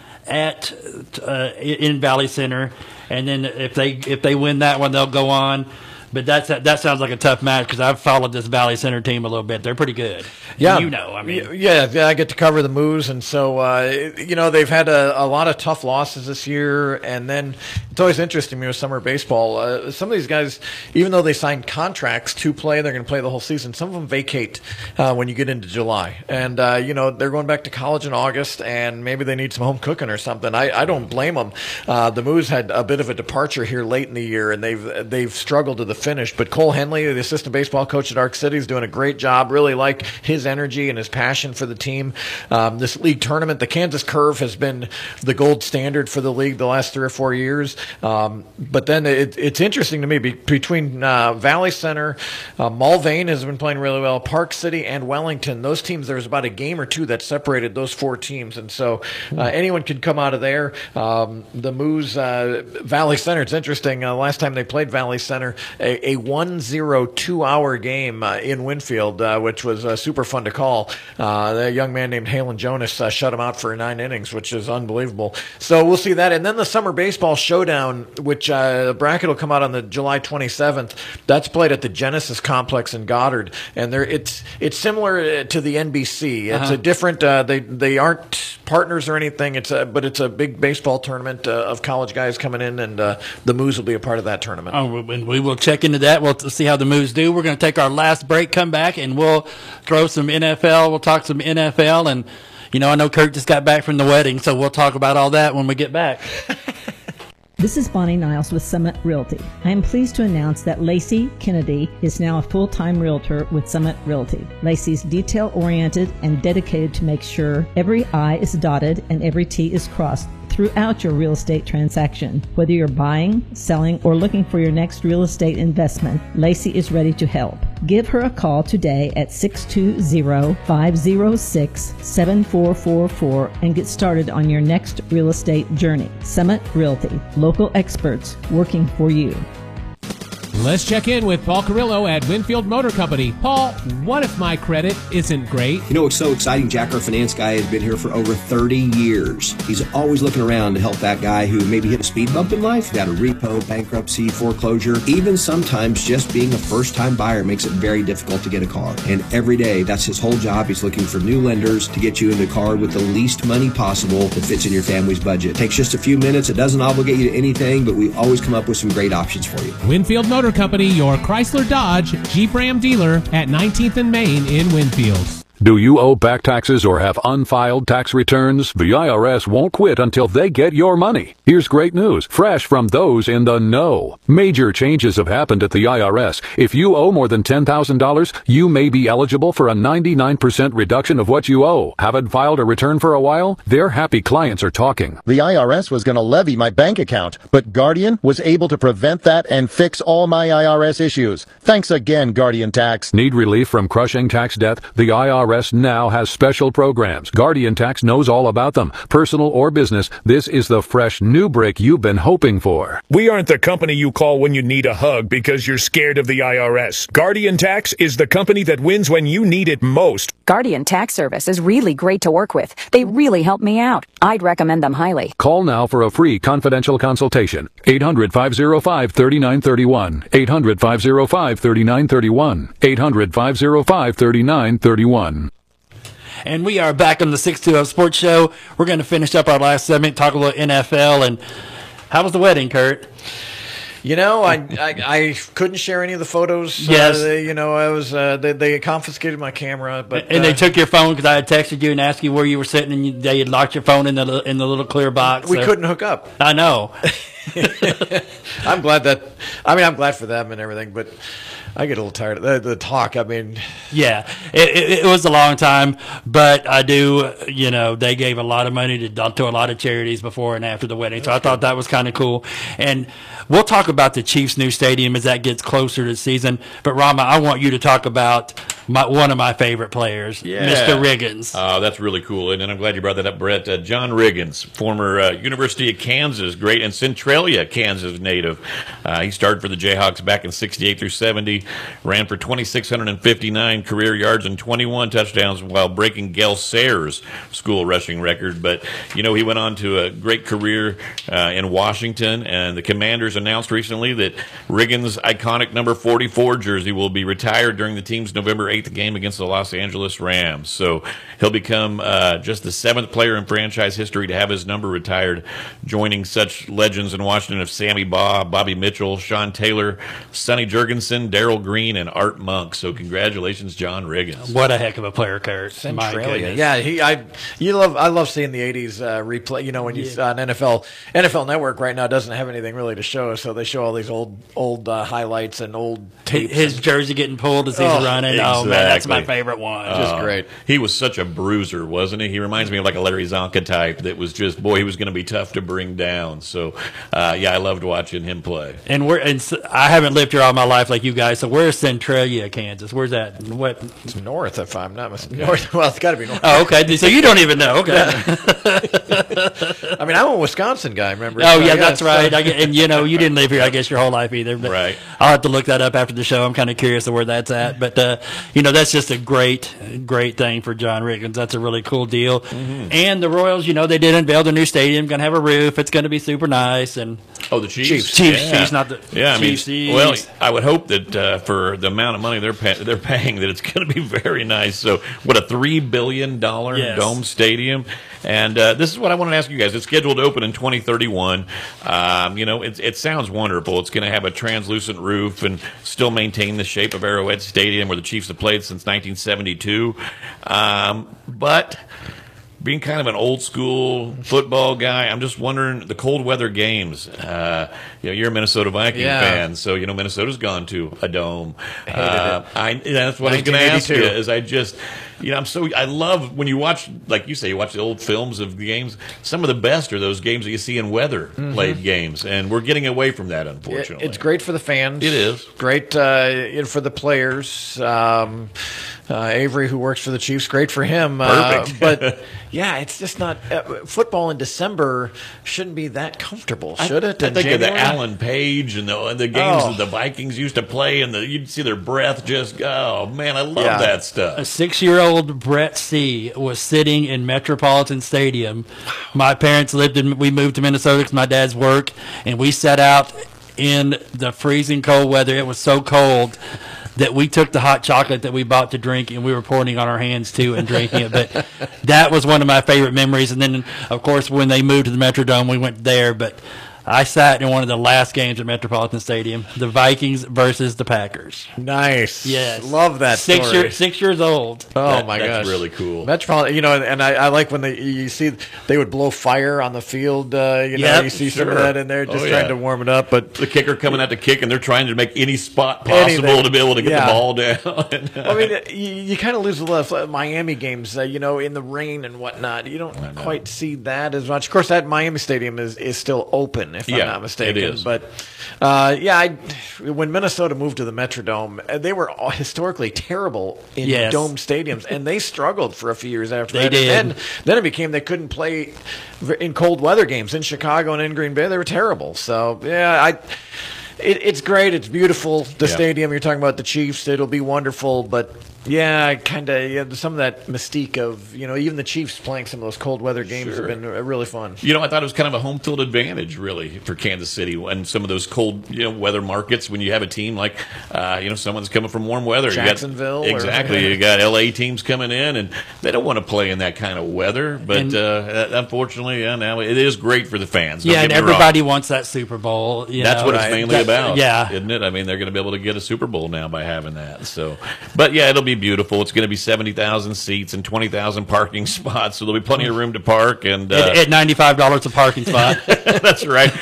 A: at uh, in Valley Center. And then if they if they win that one, they'll go on. But that's that sounds like a tough match because I've followed this Valley Center team a little bit. They're pretty good.
B: Yeah,
A: you know, I mean,
B: yeah, yeah. I get to cover the Moose, and so uh, you know they've had a, a lot of tough losses this year. And then it's always interesting to me with summer baseball. Uh, some of these guys, even though they signed contracts to play, they're going to play the whole season. Some of them vacate uh, when you get into July, and uh, you know they're going back to college in August, and maybe they need some home cooking or something. I, I don't blame them. Uh, the Moose had a bit of a departure here late in the year, and they've they've struggled to the finish. But Cole Henley, the assistant baseball coach at Arc City, is doing a great job. Really like his energy and his passion for the team. Um, this league tournament, the Kansas Curve, has been the gold standard for the league the last three or four years. Um, but then it, it's interesting to me be, between uh, Valley Center, uh, Mulvane has been playing really well, Park City, and Wellington. Those teams, there was about a game or two that separated those four teams, and so uh, anyone could come out of there. Um, the Moose, uh, Valley Center. It's interesting. Uh, last time they played Valley Center, a, a one zero two hour game uh, in Winfield, uh, which was uh, super fun to call. Uh, the young man named Halen Jonas uh, shut him out for nine innings, which is unbelievable. So we'll see that. And then the Summer Baseball Showdown, which uh, the bracket will come out on the July twenty-seventh. That's played at the Genesis Complex in Goddard. And there, it's it's similar to the N B C. It's
A: Uh-huh.
B: a different, uh, they, they aren't partners or anything, It's a, but it's a big baseball tournament uh, of college guys coming in, and uh, the Moose will be a part of that tournament.
A: Oh, and we will check into that. We'll see how the Moose do. We're going to take our last break, come back, and we'll throw some N F L. We'll talk some N F L. And, you know, I know Kurt just got back from the wedding, so we'll talk about all that when we get back.
M: This is Bonnie Niles with Summit Realty. I am pleased to announce that Lacey Kennedy is now a full-time realtor with Summit Realty. Lacey's detail-oriented and dedicated to make sure every I is dotted and every T is crossed throughout your real estate transaction. Whether you're buying, selling, or looking for your next real estate investment, Lacey is ready to help. Give her a call today at six two zero, five zero six, seven four four four and get started on your next real estate journey. Summit Realty, local experts working for you.
N: Let's check in with Paul Carrillo at Winfield Motor Company. Paul, what if my credit isn't great?
O: You know what's so exciting? Jack, our finance guy, has been here for over thirty years. He's always looking around to help that guy who maybe hit a speed bump in life, got a repo, bankruptcy, foreclosure. Even sometimes just being a first-time buyer makes it very difficult to get a car. And every day, that's his whole job. He's looking for new lenders to get you into a car with the least money possible that fits in your family's budget. It takes just a few minutes. It doesn't obligate you to anything, but we always come up with some great options for you.
N: Winfield Motor Company, your Chrysler Dodge Jeep Ram dealer at nineteenth and Main in Winfield.
D: Do you owe back taxes or have unfiled tax returns? The I R S won't quit until they get your money. Here's great news, fresh from those in the know. Major changes have happened at the I R S. If you owe more than ten thousand dollars, you may be eligible for a ninety-nine percent reduction of what you owe. Haven't filed a return for a while? Their happy clients are talking.
E: The I R S was going to levy my bank account, but Guardian was able to prevent that and fix all my I R S issues. Thanks again, Guardian Tax.
D: Need relief from crushing tax debt? The I R S now has special programs. Guardian Tax knows all about them. Personal or business, this is the fresh new break you've been hoping for.
P: We aren't the company you call when you need a hug because you're scared of the I R S. Guardian Tax is the company that wins when you need it most.
G: Guardian Tax Service is really great to work with. They really help me out. I'd recommend them highly.
D: Call now for a free confidential consultation. eight hundred, five oh five, three nine three one. eight hundred, five oh five, three nine three one. eight hundred, five oh five, three nine three one.
A: And we are back on the six two zero Sports Show. We're going to finish up our last segment, talk a little N F L. And how was the wedding, Kurt?
B: You know, I, I I couldn't share any of the photos.
A: Yes.
B: Uh, they, you know, I was uh, they, they confiscated my camera, but
A: And
B: uh,
A: they took your phone because I had texted you and asked you where you were sitting, and you, they had locked your phone in the in the little clear box.
B: we
A: so.
B: couldn't hook up.
A: I know.
B: I'm glad that. I mean, I'm glad for them and everything, but I get a little tired of the, the talk. I mean,
A: Yeah, it, it, it was a long time, but I do, you know, they gave a lot of money to, to a lot of charities before and after the wedding, so I thought that was kind of cool. And we'll talk about the Chiefs' new stadium as that gets closer to the season. But Rama, I want you to talk about my, one of my favorite players,
C: Yeah.
A: Mister Riggins.
C: Oh, that's really cool. And, and I'm glad you brought that up, Brett. Uh, John Riggins, former uh, University of Kansas, great, and Centralia, Kansas native. Uh, he started for the Jayhawks back in sixty-eight through seventy, ran for two thousand six hundred fifty-nine career yards and twenty-one touchdowns while breaking Gale Sayers' school rushing record. But, you know, he went on to a great career uh, in Washington, and the Commanders announced recently that Riggins' iconic number forty-four jersey will be retired during the team's November eighth game against the Los Angeles Rams. So he'll become uh, just the seventh player in franchise history to have his number retired, joining such legends in Washington as Sammy Baugh, Bobby Mitchell, Sean Taylor, Sonny Jurgensen, Darryl Green, and Art Monk. So congratulations, John Riggins.
A: What a heck of a player, Kurt. My
B: Centralia.
A: goodness.
B: Yeah, he I you love I love seeing the eighties uh, replay. You know, when you
A: Yeah.
B: on N F L N F L Network right now doesn't have anything really to show, so they show all these old old uh, highlights and old tapes.
A: His jersey getting pulled as he's
B: Oh,
A: running. Oh, man, that's my favorite one.
B: Just
C: Uh,
B: great.
C: He was such a bruiser, wasn't he? He reminds me of like a Larry Zonka type that was just, boy, he was going to be tough to bring down. So, uh, yeah, I loved watching him play.
A: And we're and s- I haven't lived here all my life like you guys. So where's Centralia, Kansas? Where's that? What?
B: It's north, if I'm not mistaken. North. Well, it's got to be north.
A: Oh, okay. So you don't even know. Okay.
B: I mean, I'm a Wisconsin guy, remember?
A: Oh,
B: So
A: yeah,
B: I
A: that's
B: guess,
A: right.
B: uh,
A: I, get- and, you know, you didn't live here, I guess, your whole life either. But
C: Right.
A: I'll have to look that up after the show. I'm kind of curious of where that's at. But, uh, you know, that's just a great, great thing for John Rickens. That's a really cool deal.
C: Mm-hmm.
A: And the Royals, you know, they did unveil the new stadium. Going to have a roof. It's going to be super nice. And
C: Oh, the Chiefs.
A: Chiefs, Chiefs,
C: yeah.
A: Chiefs, not the
C: yeah. I mean,
A: Chiefs. Chiefs.
C: well, I would hope that uh, for the amount of money they're pay- they're paying, that it's going to be very nice. So, what a three billion dollar
A: Yes.
C: dome stadium, and uh, this is what I want to ask you guys. It's scheduled to open in twenty thirty-one. Um, you know, it, it sounds wonderful. It's going to have a translucent roof and still maintain the shape of Arrowhead Stadium, where the Chiefs have played since nineteen seventy-two. Um, but being kind of an old school football guy, I'm just wondering the cold weather games. Uh, you know, you're a Minnesota Viking
B: Yeah.
C: fan, so you know Minnesota's gone to a dome. Uh, I that's what I was going to
B: nineteen
C: ask you.
B: eighty-two.
C: Is I just, you know, I'm so I love when you watch, like you say, you watch the old films of the games. Some of the best are those games that you see in weather played games, and we're getting away from that, unfortunately.
B: It- it's great for the fans.
C: It is.
B: Great uh, you know, for the players. Um, uh, Avery, who works for the Chiefs, great for him.
C: Perfect.
B: Uh, but yeah, it's just not uh, football in December shouldn't be that comfortable, should
C: I,
B: it?
C: I
B: in
C: think of the
B: January?
C: Alan Page and the, and the games
B: Oh.
C: that the Vikings used to play, and the, you'd see their breath just go. Oh man, I love
B: Yeah.
C: that stuff.
A: A six-year-old Brett C. was sitting in Metropolitan Stadium. My parents lived in, we moved to Minnesota because my dad's work, and we sat out in the freezing cold weather. It was so cold that we took the hot chocolate that we bought to drink, and we were pouring it on our hands too and drinking it. But that was one of my favorite memories. And then, of course, when they moved to the Metrodome, we went there. But I sat in one of the last games at Metropolitan Stadium, the Vikings versus the Packers.
B: Nice.
A: Yes.
B: Love that
A: Six,
B: story.
A: year, six years old.
B: Oh
C: That-
B: my
C: that's
B: gosh,
C: really cool.
B: Metropolitan, you know, and, and I, I like when they you see they would blow fire on the field. Uh, you know,
A: Yep,
B: you see some
C: sure.
B: of that in there, just
C: Oh,
B: trying
C: yeah.
B: to warm it up. But
C: The kicker coming out to kick, and they're trying to make any spot possible
B: Anything.
C: to be able to get
B: Yeah.
C: the ball down.
B: I mean, you, you kind of lose a lot of Miami games, uh, you know, in the rain and whatnot. You don't quite see that as much. Of course, that Miami Stadium is, is still open, if
C: Yeah,
B: I'm not mistaken.
C: it is.
B: But uh, yeah, I, when Minnesota moved to the Metrodome, uh, they were all historically terrible in
A: Yes.
B: dome stadiums, and they struggled for a few years after
A: They
B: that.
A: did.
B: And then, then it became they couldn't play in cold weather games in Chicago and in Green Bay. They were terrible. So yeah, I. It, it's great. It's beautiful. The
C: Yeah.
B: stadium you're talking about, the Chiefs. It'll be wonderful. But yeah, kind of yeah, some of that mystique of you know even the Chiefs playing some of those cold weather games
C: Sure.
B: have been uh, really fun.
C: You know, I thought it was kind of a home field advantage, really, for Kansas City and some of those cold, you know, weather markets. When you have a team like, uh, you know, someone's coming from warm weather, You got-
B: Jacksonville or-
C: exactly. You got L A teams coming in, and they don't want to play in that kind of weather. But
A: And-
C: uh, unfortunately, yeah, now it is great for the fans. Don't
A: Yeah, and
C: get me wrong.
A: everybody wants that Super Bowl. You
C: That's
A: know,
C: what it's
A: right?
C: mainly
A: That-
C: about,
A: Yeah.
C: isn't it? I mean, they're going to be able to get a Super Bowl now by having that. So, but yeah, it'll be beautiful. It's going to be seventy thousand seats and twenty thousand parking spots, so there'll be plenty of room to park. And uh,
A: At, at ninety-five dollars a parking spot.
C: that's right.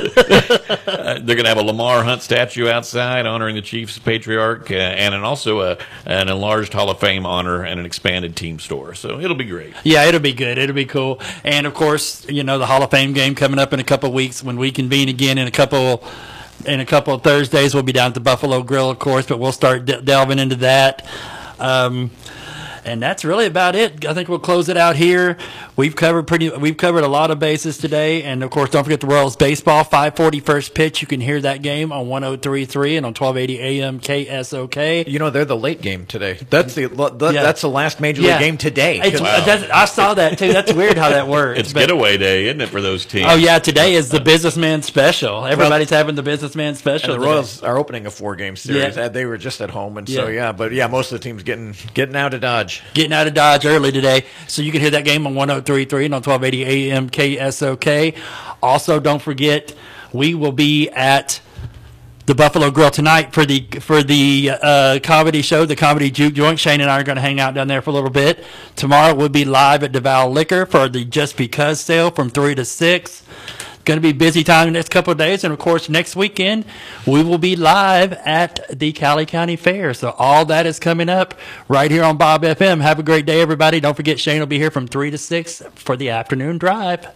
C: Uh, they're going to have a Lamar Hunt statue outside honoring the Chiefs patriarch, uh, and an, also a, an enlarged Hall of Fame honor and an expanded team store. So it'll be great.
A: Yeah, it'll be good. It'll be cool. And of course, you know, the Hall of Fame game coming up in a couple of weeks when we convene again in a couple in a couple of Thursdays. We'll be down at the Buffalo Grill, of course, but we'll start de- delving into that. Um, and that's really about it. I think we'll close it out here. We've covered pretty. We've covered a lot of bases today, and of course, don't forget the Royals baseball. five forty first pitch. You can hear that game on one oh three point three and on twelve eighty A M K S O K.
B: You know they're the late game today. That's the, the
A: Yeah.
B: that's the last major
A: Yeah.
B: league game today.
A: It's,
C: Wow.
A: that's, I saw that too. That's weird how that works.
C: It's
A: but-
C: getaway day, isn't it, for those teams?
A: Oh yeah, today is the businessman special. Everybody's having the businessman special.
B: And the
A: today.
B: Royals are opening a four game series.
A: Yeah.
B: Uh, They were just at home, and so
A: Yeah.
B: yeah. But yeah, most of the teams getting getting out of Dodge.
A: Getting out of Dodge early today, so you can hear that game on one oh three point three and on twelve eighty A M K S O K. Also, don't forget we will be at the Buffalo Grill tonight for the for the uh, comedy show, the Comedy Juke Joint. Shane and I are going to hang out down there for a little bit. Tomorrow we'll be live at DeVal Liquor for the Just Because sale from three to six. Going to be a busy time the next couple of days, and of course next weekend we will be live at the Cali County Fair. So all that is coming up right here on Bob F M. Have a great day, everybody. Don't forget Shane will be here from three to six for the afternoon drive.